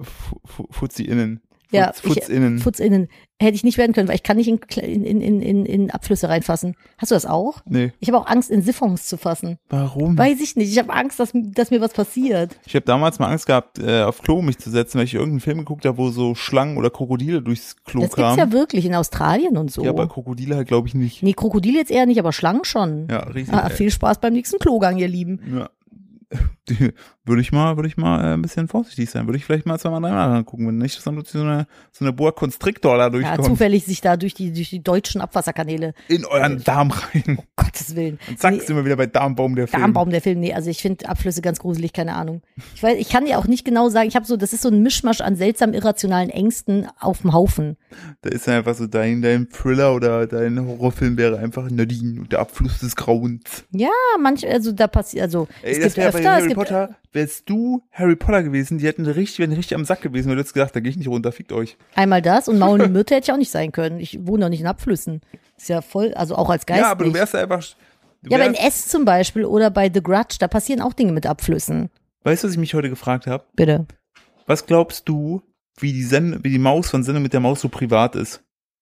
Fuzzi-Innen. Ja, Futzinnen. Futzinnen. Hätte ich nicht werden können, weil ich kann nicht in, in, in, in, in Abflüsse reinfassen. Hast du das auch? Nee. Ich habe auch Angst, in Siphons zu fassen. Warum? Weiß ich nicht. Ich habe Angst, dass, dass mir was passiert. Ich habe damals mal Angst gehabt, äh, auf Klo mich zu setzen, weil ich irgendeinen Film geguckt habe, wo so Schlangen oder Krokodile durchs Klo das kamen. Das gibt's ja wirklich in Australien und so. Ja, aber Krokodile halt glaube ich nicht. Nee, Krokodile jetzt eher nicht, aber Schlangen schon. Ja, riesig. Ah, viel Spaß beim nächsten Klogang, ihr Lieben. Ja. Die, würde ich mal, würde ich mal äh, ein bisschen vorsichtig sein. Würde ich vielleicht mal zweimal dreimal angucken, wenn nicht, dass dann so eine, so eine Boa Constrictor da durchkommt. Ja, zufällig sich da durch die, durch die deutschen Abwasserkanäle. In euren Darm rein. Um Gottes Willen. Und zack, nee, sind wir wieder bei Darmbaum der Film. Darmbaum der Film, nee, also ich finde Abflüsse ganz gruselig, keine Ahnung. Ich weiß, ich kann dir auch nicht genau sagen, ich habe so, das ist so ein Mischmasch an seltsam irrationalen Ängsten auf dem Haufen. Da ist einfach so dein, dein Thriller oder dein Horrorfilm wäre einfach Nadine und der Abfluss des Grauens. Ja, manch, also da passiert, also Ey, es das gibt öfter, bei Harry es gibt, Potter, wärst du Harry Potter gewesen, die hätten richtig, wären richtig am Sack gewesen, weil du hättest gedacht, da gehe ich nicht runter, fickt euch. Einmal das und Maul und Myrte hätte ich auch nicht sein können. Ich wohne doch nicht in Abflüssen. Ist ja voll, also auch als Geist Ja, aber nicht. du wärst einfach. Du ja, aber in wärst, S zum Beispiel oder bei The Grudge, da passieren auch Dinge mit Abflüssen. Weißt du, was ich mich heute gefragt habe? Bitte. Was glaubst du, wie die, Send wie die Maus von Sendung mit der Maus so privat ist?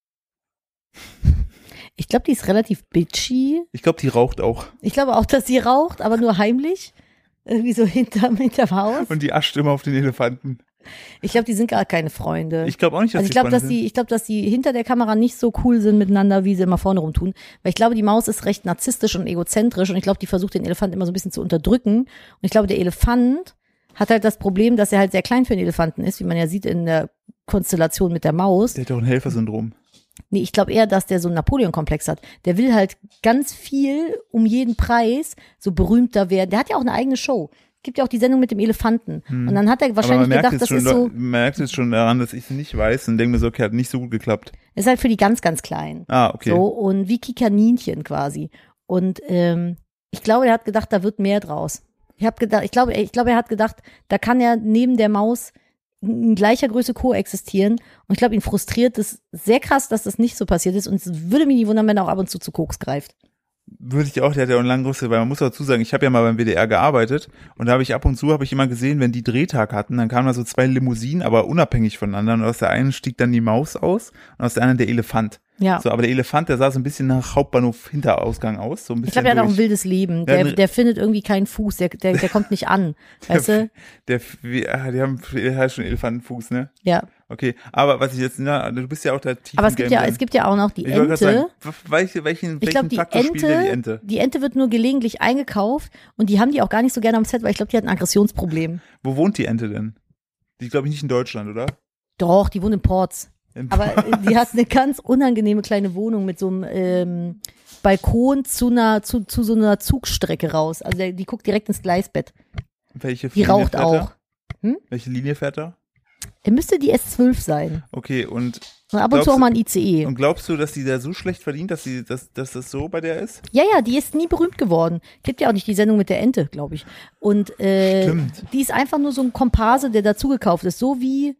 Ich glaube, die ist relativ bitchy. Ich glaube, die raucht auch. Ich glaube auch, dass sie raucht, aber nur heimlich. Irgendwie so hinterm, hinterm Haus. Und die ascht immer auf den Elefanten. Ich glaube, die sind gar keine Freunde. Ich glaube auch nicht, dass also ich die glaube, Freunde dass die, ich glaube, dass die hinter der Kamera nicht so cool sind miteinander, wie sie immer vorne rumtun. Weil ich glaube, die Maus ist recht narzisstisch und egozentrisch und ich glaube, die versucht den Elefanten immer so ein bisschen zu unterdrücken. Und ich glaube, der Elefant hat halt das Problem, dass er halt sehr klein für den Elefanten ist, wie man ja sieht in der Konstellation mit der Maus. Der hat doch ein Helfersyndrom. Nee, ich glaube eher, dass der so einen Napoleon-Komplex hat. Der will halt ganz viel um jeden Preis so berühmter werden. Der hat ja auch eine eigene Show. Gibt ja auch die Sendung mit dem Elefanten. Hm. Und dann hat er wahrscheinlich gedacht, das schon, ist so. Man merkt es schon daran, dass ich es nicht weiß und denke mir so, okay, hat nicht so gut geklappt. Ist halt für die ganz, ganz Kleinen. Ah, okay. So, und wie Kikaninchen quasi. Und ähm, ich glaube, er hat gedacht, da wird mehr draus. Ich habe gedacht, ich glaube, ich glaube, er hat gedacht, da kann er neben der Maus in gleicher Größe koexistieren. Und ich glaube, ihn frustriert es sehr krass, dass das nicht so passiert ist. Und es würde mich nicht wundern, wenn er auch ab und zu zu Koks greift. Würde ich auch, der hat ja auch einen langen Rüssel, weil man muss dazu sagen, ich habe ja mal beim W D R gearbeitet und da habe ich ab und zu, habe ich immer gesehen, wenn die Drehtag hatten, dann kamen da so zwei Limousinen, aber unabhängig voneinander und aus der einen stieg dann die Maus aus und aus der anderen der Elefant. Ja. So, aber der Elefant, der sah so ein bisschen nach Hauptbahnhof Hinterausgang aus. So ein bisschen ich glaube, der hat auch ein durch. wildes Leben. Der, der findet irgendwie keinen Fuß, der, der, der kommt nicht an. Weißt du? Der, der, die haben der hat schon Elefantenfuß, ne? Ja. Okay, aber was ich jetzt, na, du bist ja auch der tiefen Aber es gibt Game ja, drin. es gibt ja auch noch die Ich wollte Ente. gerade sagen, welche, welchen, Ich glaube, welchen die Faktor spielt denn die Ente, Ente? die Ente wird nur gelegentlich eingekauft und die haben die auch gar nicht so gerne am Set, weil ich glaube, die hat ein Aggressionsproblem. Wo wohnt die Ente denn? Die glaube ich nicht in Deutschland, oder? Doch, die wohnt in Ports. In Aber die hat eine ganz unangenehme kleine Wohnung mit so einem ähm, Balkon zu einer zu, zu so einer Zugstrecke raus. Also der, die guckt direkt ins Gleisbett. Welche Die Linie raucht fährt auch. er? Hm? Welche Linie fährt er? Er müsste die S zwölf sein. Okay, und Und ab und Glaubst zu auch du- mal ein I C E. Und glaubst du, dass die da so schlecht verdient, dass, die, dass, dass das so bei der ist? Ja, ja, die ist nie berühmt geworden. Gibt ja auch nicht die Sendung mit der Ente, glaube ich. Und äh, Stimmt. die ist einfach nur so ein Komparse, der dazugekauft ist. So wie,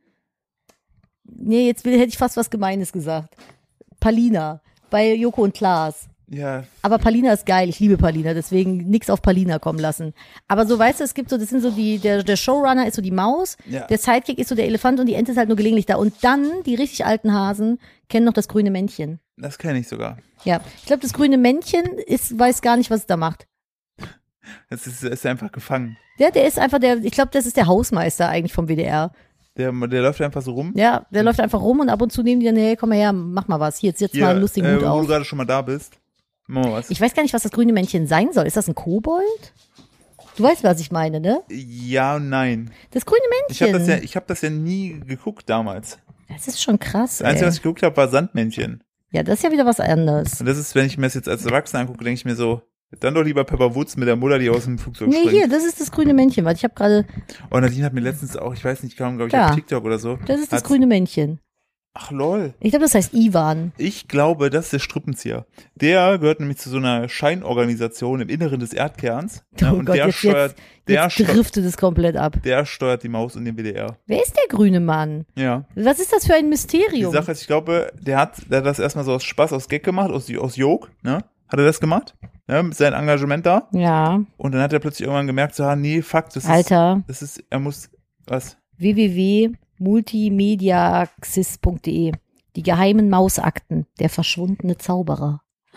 nee, jetzt will, hätte ich fast was Gemeines gesagt. Palina bei Joko und Klaas. Ja, Aber Palina ist geil, ich liebe Palina, deswegen nix auf Palina kommen lassen. Aber so, weißt du, es gibt so, das sind so die, der, der Showrunner ist so die Maus, Ja. der Sidekick ist so der Elefant und die Ente ist halt nur gelegentlich da. Und dann, die richtig alten Hasen, kennen noch das grüne Männchen. das kenne ich sogar. Ja, ich glaube, das grüne Männchen ist, weiß gar nicht, was es da macht. Das ist, ist einfach gefangen. Der, der ist einfach der, ich glaube, das ist der Hausmeister eigentlich vom W D R. Der, der läuft einfach so rum. Ja, der läuft einfach rum und ab und zu nehmen die dann, hey, komm mal her, mach mal was. Hier, jetzt jetzt mal einen lustigen äh, Hut wo du auf. gerade schon mal da bist. Machen wir was. Ich weiß gar nicht, was das grüne Männchen sein soll. Ist das ein Kobold? Du weißt, was ich meine, ne? Ja und nein. Das grüne Ich Männchen. habe das, ja, ich hab das ja nie geguckt damals. Das ist schon krass, Das Einzige, ey. was ich geguckt habe, war Sandmännchen. Ja, das ist ja wieder was anderes. Und das ist, wenn ich mir das jetzt als Erwachsener angucke, denke ich mir so, dann doch lieber Pepper Woods mit der Mutter, die aus dem Flugzeug Nee, springt. hier, das ist das grüne Männchen. Warte, ich habe gerade, Und Nadine hat mir letztens auch, ich weiß nicht, kaum, glaube ich, Ja. auf TikTok oder so. das ist das hat- grüne Männchen. Ach lol. Ich glaube, das heißt Ivan. Ich glaube, das ist der Strippenzieher. Der gehört nämlich zu so einer Scheinorganisation im Inneren des Erdkerns. Ja, Oh und Gott, der jetzt, steuert, jetzt, der, jetzt steu driftet es komplett ab. der steuert die Maus und den W D R. Wer ist der grüne Mann? Ja. Was ist das für ein Die Mysterium? Sache ist, ich glaube, der hat, der hat das erstmal so aus Spaß, aus Gag gemacht, aus, aus Joke, ne? Hat er das gemacht? Ja, mit seinem Engagement da. Ja, Und dann hat er plötzlich irgendwann gemerkt, so, ah, nee, fuck, das ist, Alter, das ist, er muss, was? w w w punkt multimediaxis punkt de. Die geheimen Mausakten, der verschwundene Zauberer.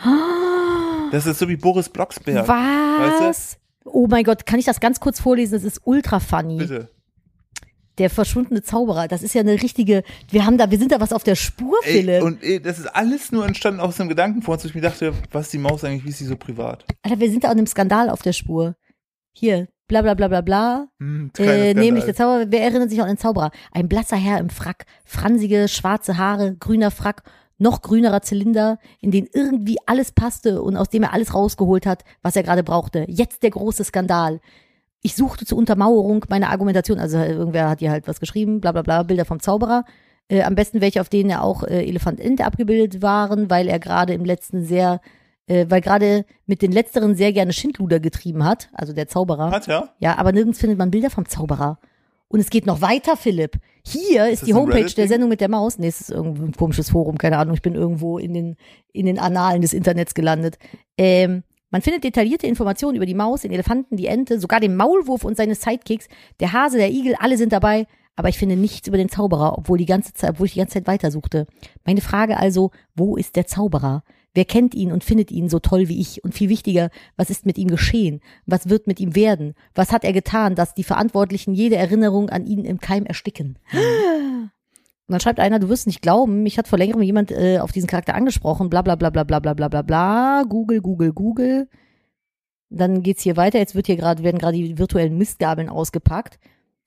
Das ist so wie Boris Blocksberg. Was? Oh mein Gott, kann ich das ganz kurz vorlesen? Das ist ultra funny. Bitte. Der verschwundene Zauberer, das ist ja eine richtige, wir haben da, wir sind da was auf der Spur, Ey, Philipp. und ey, das ist alles nur entstanden aus einem Gedanken vor uns, wo ich mir dachte, was ist die Maus eigentlich, wie ist sie so privat? Alter, wir sind da an einem Skandal auf der Spur. Hier, bla bla bla bla bla. Hm, Äh, nämlich Skandal. der Zauberer, wer erinnert sich auch an den Zauberer? Ein blasser Herr im Frack, fransige, schwarze Haare, grüner Frack, noch grünerer Zylinder, in den irgendwie alles passte und aus dem er alles rausgeholt hat, was er gerade brauchte. Jetzt der große Skandal. Ich suchte zur Untermauerung meiner Argumentation, also irgendwer hat hier halt was geschrieben, bla bla bla, Bilder vom Zauberer. Äh, am besten welche, auf denen ja auch äh, Elefant Ente abgebildet waren, weil er gerade im letzten sehr, äh, weil gerade mit den letzteren sehr gerne Schindluder getrieben hat, also der Zauberer. Hat er? Ja, aber nirgends findet man Bilder vom Zauberer. Und es geht noch weiter, Philipp. Hier ist das die ein Homepage Reddit-Ding? der Sendung mit der Maus. Nee, es ist irgendwo ein komisches Forum, keine Ahnung. Ich bin irgendwo in den, in den Annalen des Internets gelandet. Ähm, man findet detaillierte Informationen über die Maus, den Elefanten, die Ente, sogar den Maulwurf und seine Sidekicks. Der Hase, der Igel, alle sind dabei. Aber ich finde nichts über den Zauberer, obwohl, die ganze Zeit, obwohl ich die ganze Zeit weitersuchte. Meine Frage also, wo ist der Zauberer? Wer kennt ihn und findet ihn so toll wie ich? Und viel wichtiger, was ist mit ihm geschehen? Was wird mit ihm werden? Was hat er getan, dass die Verantwortlichen jede Erinnerung an ihn im Keim ersticken? Und dann schreibt einer, du wirst nicht glauben, mich hat vor längerem jemand äh, auf diesen Charakter angesprochen, bla bla bla bla bla bla bla bla bla, Google, Google, Google. Dann geht's hier weiter, jetzt wird hier gerade, werden gerade die virtuellen Mistgabeln ausgepackt.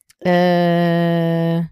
Äh,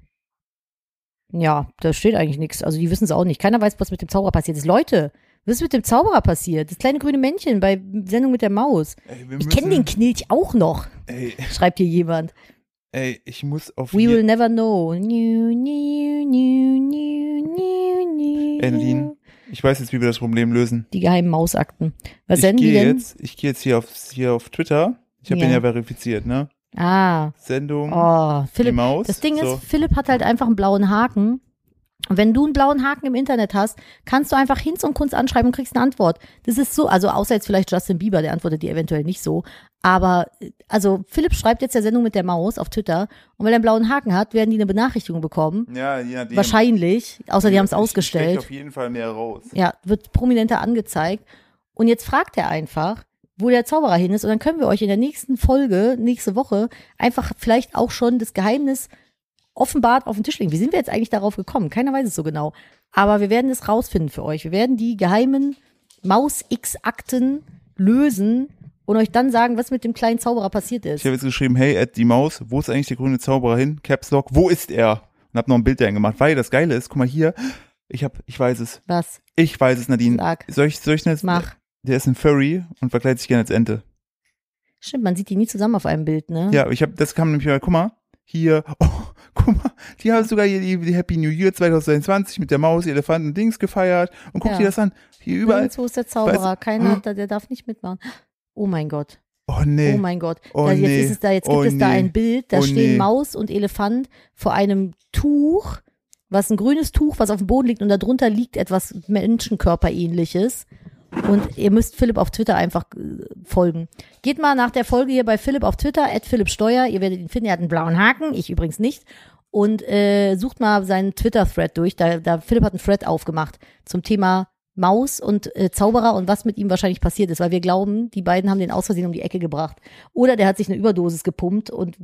ja, da steht eigentlich nichts. Also die wissen es auch nicht. Keiner weiß, was mit dem Zauberer passiert ist. Leute, was ist mit dem Zauberer passiert? Das kleine grüne Männchen bei Sendung mit der Maus. Ey, wir Ich kenne den müssen- Knilch auch noch, Ey, schreibt hier jemand. ey, ich muss auf We je- will never know. New, new, new, new, new, new. Ey, Nadine, ich weiß jetzt, wie wir das Problem lösen. Die geheimen Mausakten. Was ich senden die gehe denn? jetzt, ich gehe jetzt hier auf, hier auf Twitter. Ich habe Ja. den ja verifiziert, ne? Ah, Sendung, oh, die Philipp. Maus. Das Ding so. ist, Philipp hat halt einfach einen blauen Haken. Und wenn du einen blauen Haken im Internet hast, kannst du einfach Hinz und Kunst anschreiben und kriegst eine Antwort. Das ist so, also außer jetzt vielleicht Justin Bieber, der antwortet dir eventuell nicht so. Aber, also Philipp schreibt jetzt der Sendung mit der Maus auf Twitter und weil er einen blauen Haken hat, werden die eine Benachrichtigung bekommen. Ja, je nachdem. Wahrscheinlich, außer die haben es Ich ausgestellt. stech auf jeden Fall mehr raus. Ja, wird prominenter angezeigt. Und jetzt fragt er einfach, wo der Zauberer hin ist. Und dann können wir euch in der nächsten Folge, nächste Woche, einfach vielleicht auch schon das Geheimnis offenbart auf den Tisch legen. Wie sind wir jetzt eigentlich darauf gekommen? Keiner weiß es so genau. Aber wir werden es rausfinden für euch. Wir werden die geheimen Maus-X-Akten lösen und euch dann sagen, was mit dem kleinen Zauberer passiert ist. Ich habe jetzt geschrieben, hey, Ed, die Maus, wo ist eigentlich der grüne Zauberer hin? Caps Lock, wo ist er? Und hab noch ein Bild dahin gemacht, weil das Geile ist, guck mal hier, ich hab, ich weiß es. Was? Ich weiß es, Nadine. Sag. Soll ich, soll ich jetzt, Mach. Der ist ein Furry und verkleidet sich gerne als Ente. Stimmt, man sieht die nie zusammen auf einem Bild, ne? Ja, ich habe, das kam nämlich mal, guck mal, hier, oh, guck mal, die haben sogar hier die, die Happy New Year zwanzig zweiundzwanzig mit der Maus, Elefanten, Dings gefeiert und guck Ja. dir das an, hier überall. Nirgendwo ist der Zauberer. Weiß- Keiner hat da, der darf nicht mitmachen. Oh mein Gott. Oh nee. Oh mein Gott. Oh da, jetzt nee. ist es da, jetzt gibt Oh es da nee. ein Bild, da Oh stehen nee. Maus und Elefant vor einem Tuch, was ein grünes Tuch, was auf dem Boden liegt und darunter liegt etwas Menschenkörperähnliches. Und ihr müsst Philipp auf Twitter einfach äh, folgen. Geht mal nach der Folge hier bei Philipp auf Twitter, at Philipp Steuer, ihr werdet ihn finden, er hat einen blauen Haken, ich übrigens nicht. Und äh, sucht mal seinen Twitter-Thread durch, da, da Philipp hat einen Thread aufgemacht zum Thema Maus und äh, Zauberer und was mit ihm wahrscheinlich passiert ist, weil wir glauben, die beiden haben den aus Versehen um die Ecke gebracht. Oder der hat sich eine Überdosis gepumpt und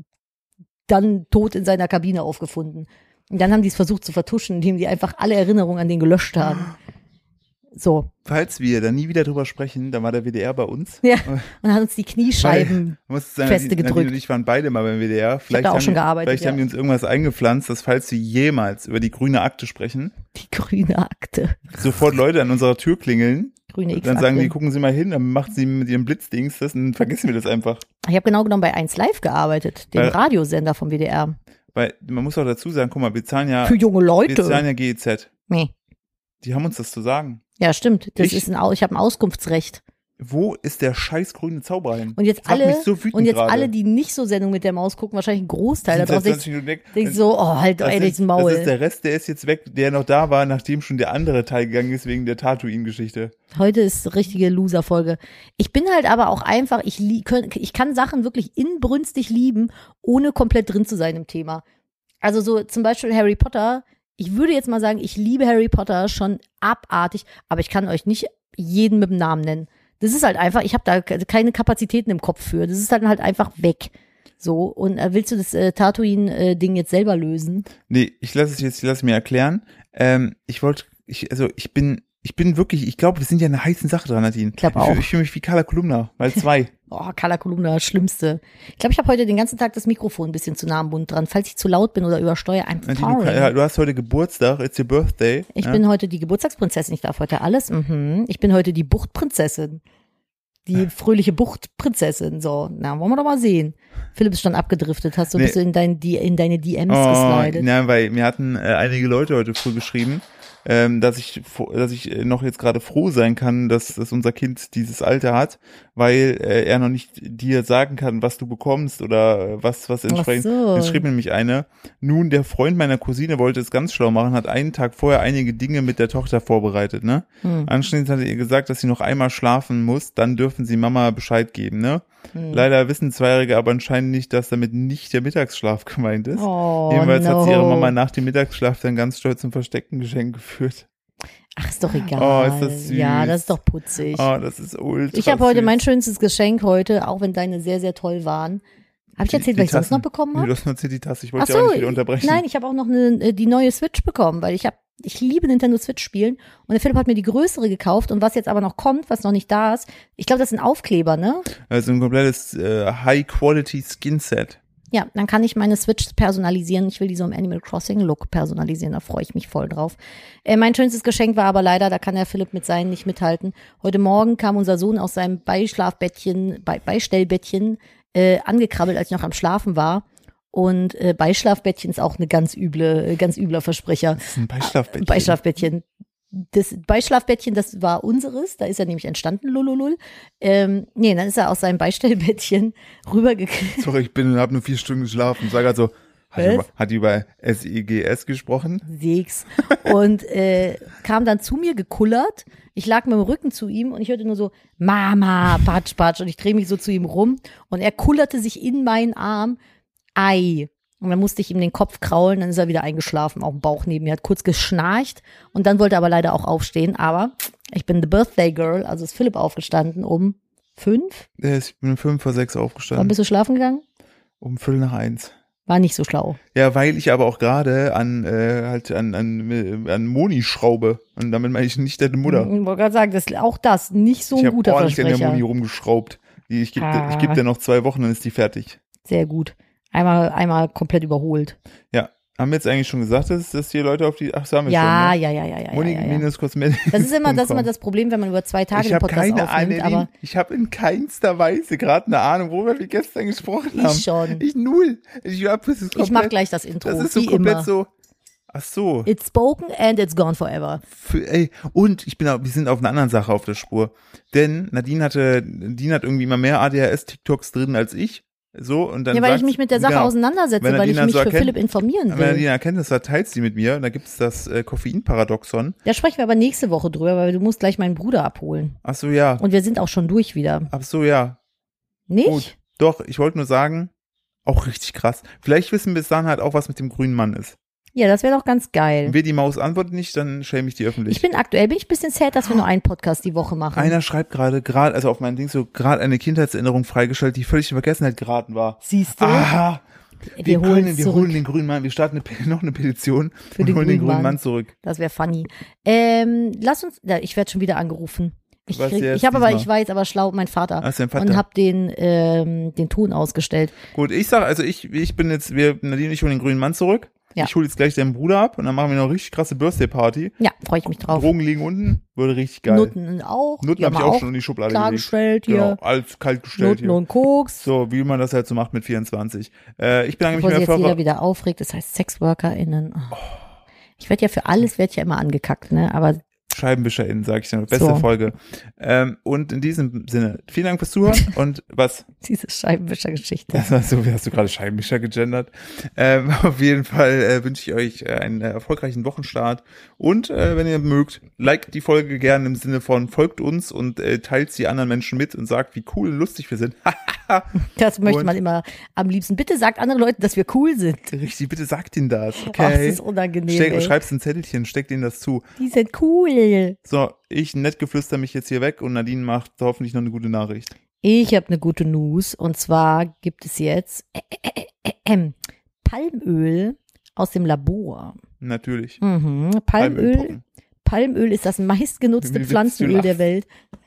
dann tot in seiner Kabine aufgefunden. Und dann haben die es versucht zu vertuschen, indem die einfach alle Erinnerungen an den gelöscht haben. So. Falls wir da nie wieder drüber sprechen, dann war der W D R bei uns. Ja, und hat uns die Kniescheiben sagen, feste Nadine, gedrückt. Nadine und ich waren beide mal beim W D R. Vielleicht, da auch haben, schon die, gearbeitet, vielleicht ja. haben die uns irgendwas eingepflanzt, dass falls wir jemals über die grüne Akte sprechen, Die grüne Akte. sofort Leute an unserer Tür klingeln. Grüne X-Akte. Dann sagen die, gucken Sie mal hin, dann macht sie mit ihrem Blitzdings das und dann vergessen wir das einfach. Ich habe genau genommen bei eins Live gearbeitet, dem Weil- Radiosender vom W D R. Weil man muss auch dazu sagen, guck mal, wir zahlen ja, Für junge wir Leute. zahlen ja G E Z. Nee. Die haben uns das zu sagen. Ja, stimmt. Das Ich- ist ein, Au- ich habe ein Auskunftsrecht. Wo ist der scheiß grüne Zauber hin? Und jetzt Das macht alle, mich so wütend und jetzt gerade. alle, die nicht so Sendung mit der Maus gucken, wahrscheinlich ein Großteil Sind da seit drauf, zwanzig Minuten weg. denkt so, oh, halt doch Das ey, ist, das Maul. das ist der Rest, der ist jetzt weg, der noch da war, nachdem schon der andere Teil gegangen ist, wegen der Tatooine-Geschichte. Heute ist richtige Loser-Folge. Ich bin halt aber auch einfach, ich, lie- könnt- ich kann Sachen wirklich inbrünstig lieben, ohne komplett drin zu sein im Thema. Also so zum Beispiel Harry Potter. Ich würde jetzt mal sagen, ich liebe Harry Potter schon abartig, aber ich kann euch nicht jeden mit dem Namen nennen. Das ist halt einfach, ich habe da ke- keine Kapazitäten im Kopf für. Das ist dann halt einfach weg. So, und äh, willst du das äh, Tatooine-Ding jetzt selber lösen? Nee, ich lasse es jetzt, ich lasse es mir erklären. Ähm, ich wollte, ich, also ich bin, ich bin wirklich, ich glaube, wir sind ja eine heißen Sache dran, Nadine. Ich glaub Ich, auch. fühl- ich fühle mich wie Carla Kolumna, mal zwei. Oh, Carla Kolumna, Schlimmste. Ich glaube, ich habe heute den ganzen Tag das Mikrofon ein bisschen zu nah am Mund dran. Falls ich zu laut bin oder übersteuere, I'm Nadine, sorry. du, ja, du hast heute Geburtstag, it's your birthday. Ich ja? bin heute die Geburtstagsprinzessin, ich darf heute alles. Mhm. Ich bin heute die Buchtprinzessin. Die fröhliche Buchtprinzessin. So, na, wollen wir doch mal sehen. Philipp ist schon abgedriftet. Hast du Nee. ein bisschen in, dein, die, in deine D Ms Oh, geslidet? nein, weil mir hatten äh, einige Leute heute früh geschrieben, ähm, dass ich, fro- dass ich äh, noch jetzt gerade froh sein kann, dass, dass unser Kind dieses Alter hat, weil äh, er noch nicht dir sagen kann, was du bekommst oder äh, was, was entsprechend. so. Es schrieb nämlich eine, nun, der Freund meiner Cousine wollte es ganz schlau machen, hat einen Tag vorher einige Dinge mit der Tochter vorbereitet, ne? Hm. Anschließend hat er ihr gesagt, dass sie noch einmal schlafen muss, dann dürfen sie Mama Bescheid geben, ne? Hm. Leider wissen Zweijährige aber anscheinend nicht, dass damit nicht der Mittagsschlaf gemeint ist. Oh, Jedenfalls no. hat sie ihre Mama nach dem Mittagsschlaf dann ganz stolz zum versteckten Geschenk geführt. Ach, ist doch egal. Oh, ist das süß. Ja, das ist doch putzig. Oh, das ist ultra ich habe heute süß. mein schönstes Geschenk heute, auch wenn deine sehr, sehr toll waren. Habe ich erzählt, Die was ich sonst Tassen. noch bekommen Nee, habe? du hast nur erzählt, die Tasse. Ich Ach wollte so, ja auch nicht wieder unterbrechen. nein, ich habe auch noch eine, äh, die neue Switch bekommen, weil ich habe, ich liebe Nintendo Switch spielen und der Philipp hat mir die größere gekauft und was jetzt aber noch kommt, was noch nicht da ist, ich glaube, das ist ein Aufkleber, ne? Also ein komplettes äh, High-Quality-Skin-Set. Ja, dann kann ich meine Switch personalisieren. Ich will die so im Animal Crossing Look personalisieren, da freue ich mich voll drauf. Äh, mein schönstes Geschenk war aber leider, da kann der Philipp mit seinen nicht mithalten. Heute Morgen kam unser Sohn aus seinem Beischlafbettchen, Be Beistellbettchen äh, angekrabbelt, als ich noch am Schlafen war. Und äh, Beischlafbettchen ist auch eine ganz üble, ganz übler Versprecher. Das ist ein Beischlafbettchen. Beischlafbettchen. Das Beischlafbettchen, das war unseres, da ist er nämlich entstanden, lululul. Ähm, nee, dann ist er aus seinem Beistellbettchen rübergekommen. Sorry, ich bin, habe nur vier Stunden geschlafen. Sag halt so, hat die, Was? über, hat die über S I G S gesprochen? Sechs. Und äh, kam dann zu mir gekullert. Ich lag mit dem Rücken zu ihm und ich hörte nur so, Mama, patsch, patsch. Und ich drehe mich so zu ihm rum und er kullerte sich in meinen Arm. Ei. Und dann musste ich ihm den Kopf kraulen, dann ist er wieder eingeschlafen auf dem Bauch neben mir, hat kurz geschnarcht und dann wollte er aber leider auch aufstehen. Aber ich bin the Birthday Girl, also ist Philipp aufgestanden um fünf. Ja, ich bin um fünf vor sechs Wann aufgestanden. bist du schlafen gegangen? Um Viertel nach eins. War nicht so schlau. Ja, weil ich aber auch gerade an äh, halt an an an Moni schraube und damit meine ich nicht deine Mutter. Ich wollte gerade sagen, das, auch das nicht so ich ein habe guter ordentlich an der Versprecher. Moni rumgeschraubt. Die, ich gebe Ah. ich geb dir noch zwei Wochen, dann ist die fertig. Sehr gut. Einmal, einmal komplett überholt. Ja, haben wir jetzt eigentlich schon gesagt, dass, dass hier Leute auf die, ach, das haben wir Ja, schon, ne? ja, ja, ja, ja, ja, Moni ja, ja. minus Kosmetik. Das ist immer, das ist immer das Problem, wenn man über zwei Tage Ich den habe Podcast keine aufnimmt, Ahnung, aber ich habe in keinster Weise gerade eine Ahnung, worüber wir gestern gesprochen haben. ich schon. Ich null. Ich, hab, das ist Ich mach komplett, gleich das Intro, das ist so wie komplett immer. so, ach so. It's spoken and it's gone forever. Für, ey, und ich bin, auch- wir sind auf einer anderen Sache auf der Spur. Denn Nadine hatte, Nadine hat irgendwie immer mehr A D H S-TikToks drin als ich. So, und dann Ja, weil sagt, ich mich mit der Sache genau, auseinandersetze, Wenn weil ich Nadine mich so für erkennt- Philipp informieren Wenn will. Nadine erkennt, das teilt sie mit mir. Da gibt es das äh, Koffeinparadoxon. Da sprechen wir aber nächste Woche drüber, weil du musst gleich meinen Bruder abholen. Ach so, ja. Und wir sind auch schon durch wieder. Ach so, ja. Nicht? Gut. Doch, ich wollte nur sagen, auch richtig krass. Vielleicht wissen bis dann halt auch, was mit dem grünen Mann ist. Ja, das wäre doch ganz geil. Wenn wir die Maus antwortet nicht, dann schäme ich die öffentlich. Ich bin aktuell, bin ich ein bisschen sad, dass wir nur einen Podcast die Woche machen. Einer schreibt gerade, gerade, also auf meinem Ding so, gerade eine Kindheitserinnerung freigestellt, die völlig in Vergessenheit geraten war. Siehst du? Aha. Wir, Wir, holen können, wir zurück. holen den grünen Mann. Wir starten eine, noch eine Petition Für und den holen den grünen grünen Mann. Mann zurück. Das wäre funny. Ähm, lass uns, ja, ich werde schon wieder angerufen. Ich, Was krieg, jetzt ich habe aber, diesmal? ich war jetzt aber schlau, mein Vater. Ach, ist dein Vater. Und habe den, ähm, den Ton ausgestellt. Gut, ich sag, also ich, ich bin jetzt, wir, Nadine und ich holen den grünen Mann zurück. Ja. Ich hole jetzt gleich deinen Bruder ab und dann machen wir noch eine richtig krasse Birthday-Party. Ja, freue ich mich drauf. Drogen liegen unten, würde richtig geil. Nutten auch. Nutten Die habe ich haben wir auch schon in die Schublade gelegt. klargestellt hier. Genau, alles kalt gestellt Nutten hier. und Koks. So, wie man das halt so macht mit vierundzwanzig. Äh, ich bin eigentlich Bevor mehr sich jetzt für, jeder wieder aufregt, das heißt SexworkerInnen. Oh. Ich werde ja für alles, werde ich ja immer angekackt, ne, aber ScheibenwischerInnen, sag ich dann. Beste So. Folge. Ähm, und in diesem Sinne, vielen Dank fürs Zuhören und was? diese Scheibenwischer-Geschichte. Das war so, wie hast du gerade Scheibenwischer gegendert? Ähm, auf jeden Fall äh, wünsche ich euch äh, einen äh, erfolgreichen Wochenstart und äh, wenn ihr mögt, liked die Folge gerne im Sinne von folgt uns und äh, teilt sie anderen Menschen mit und sagt, wie cool und lustig wir sind. Das möchte Und- man immer am liebsten. Bitte sagt anderen Leuten, dass wir cool sind. Richtig, bitte sagt ihnen das, Oh, das okay? ist unangenehm, Steck, ey. schreibst ein Zettelchen, steckt ihnen das zu. Die sind cool. So, ich nett geflüster mich jetzt hier weg und Nadine macht hoffentlich noch eine gute Nachricht. Ich habe eine gute News und zwar gibt es jetzt äh, äh, äh, äh, Palmöl aus dem Labor. Natürlich. Mhm. Palmöl, Palmölpocken. Palmöl ist das meistgenutzte Wie willst du Pflanzenöl der lachen? Welt.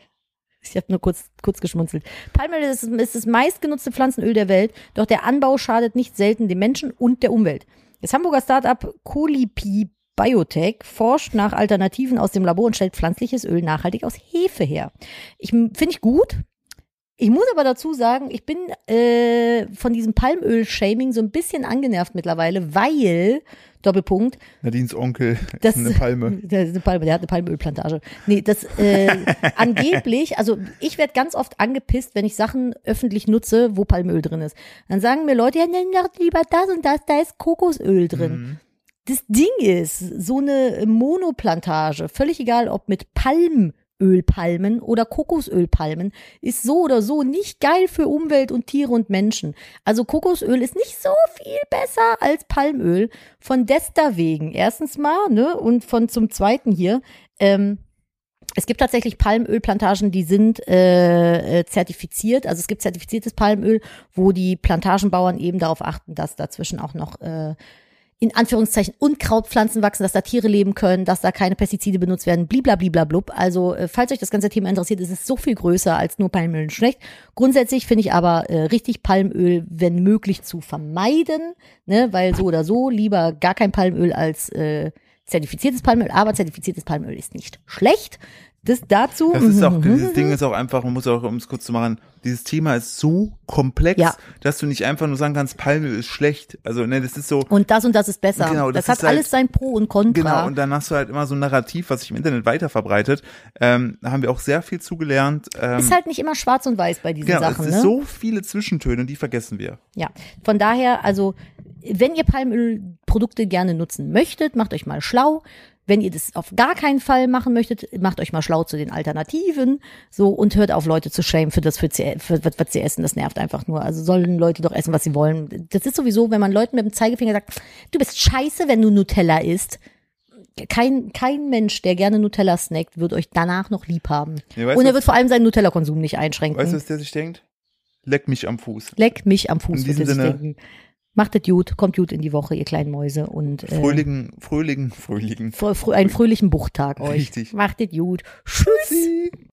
Ich habe nur kurz, kurz geschmunzelt. Palmöl ist, ist das meistgenutzte Pflanzenöl der Welt, doch der Anbau schadet nicht selten dem Menschen und der Umwelt. Das Hamburger Startup Colipi Biotech forscht nach Alternativen aus dem Labor und stellt pflanzliches Öl nachhaltig aus Hefe her. Ich finde ich gut. Ich muss aber dazu sagen, ich bin äh, von diesem Palmöl-Shaming so ein bisschen angenervt mittlerweile, weil, Doppelpunkt, Nadines Onkel das, ist eine Palme. Der, ist eine Palme, der hat eine Palmölplantage. Nee, das äh, angeblich, also ich werde ganz oft angepisst, wenn ich Sachen öffentlich nutze, wo Palmöl drin ist. Dann sagen mir Leute, ja, nimm doch lieber das und das, da ist Kokosöl drin. Mhm. Das Ding ist, so eine Monoplantage, völlig egal, ob mit Palmölpalmen oder Kokosölpalmen, ist so oder so nicht geil für Umwelt und Tiere und Menschen. Also Kokosöl ist nicht so viel besser als Palmöl. Von deswegen erstens mal, ne, und von zum Zweiten hier, ähm, es gibt tatsächlich Palmölplantagen, die sind äh, äh, zertifiziert. Also es gibt zertifiziertes Palmöl, wo die Plantagenbauern eben darauf achten, dass dazwischen auch noch äh, in Anführungszeichen Unkrautpflanzen wachsen, dass da Tiere leben können, dass da keine Pestizide benutzt werden, bliblabliblablub. Also äh, falls euch das ganze Thema interessiert, ist es so viel größer als nur Palmöl und schlecht. Grundsätzlich finde ich aber äh, richtig Palmöl, wenn möglich, zu vermeiden, ne, weil so oder so lieber gar kein Palmöl als äh, zertifiziertes Palmöl, aber zertifiziertes Palmöl ist nicht schlecht. Das dazu. Das ist auch, dieses Ding ist auch einfach, man muss auch, um es kurz zu machen, dieses Thema ist so komplex, Ja. dass du nicht einfach nur sagen kannst, Palmöl ist schlecht. Also, ne, das ist so, Und das und das ist besser. Genau, das das, ist hat halt- alles sein Pro und Contra. genau, und dann hast du halt immer so ein Narrativ, was sich im Internet weiter verbreitet. Ähm, da haben wir auch sehr viel zugelernt. Ähm, ist halt nicht immer schwarz und weiß bei diesen genau, Sachen. es ist Ne? so viele Zwischentöne, und die vergessen wir. Ja, von daher, also wenn ihr Palmölprodukte gerne nutzen möchtet, macht euch mal schlau. Wenn ihr das auf gar keinen Fall machen möchtet, macht euch mal schlau zu den Alternativen, so, und hört auf, Leute zu shamen für das, für, sie- für was, was sie essen. Das nervt einfach nur. Also sollen Leute doch essen, was sie wollen. Das ist sowieso, wenn man Leuten mit dem Zeigefinger sagt, du bist scheiße, wenn du Nutella isst. Kein, kein Mensch, der gerne Nutella snackt, wird euch danach noch lieb haben. Ja, weißt Und du, er wird vor allem seinen Nutella-Konsum nicht einschränken. Weißt du, was der sich denkt? Leck mich am Fuß. Leck mich am Fuß, In wird diesem er sich Sinne- denken. Macht es gut, kommt gut in die Woche, ihr kleinen Mäuse. Und äh, Fröhlichen, fröhlichen, fröhlichen. fr- fr- einen fröhlichen Buchtag euch. Richtig. Macht es gut. Tschüss. Tschüssi.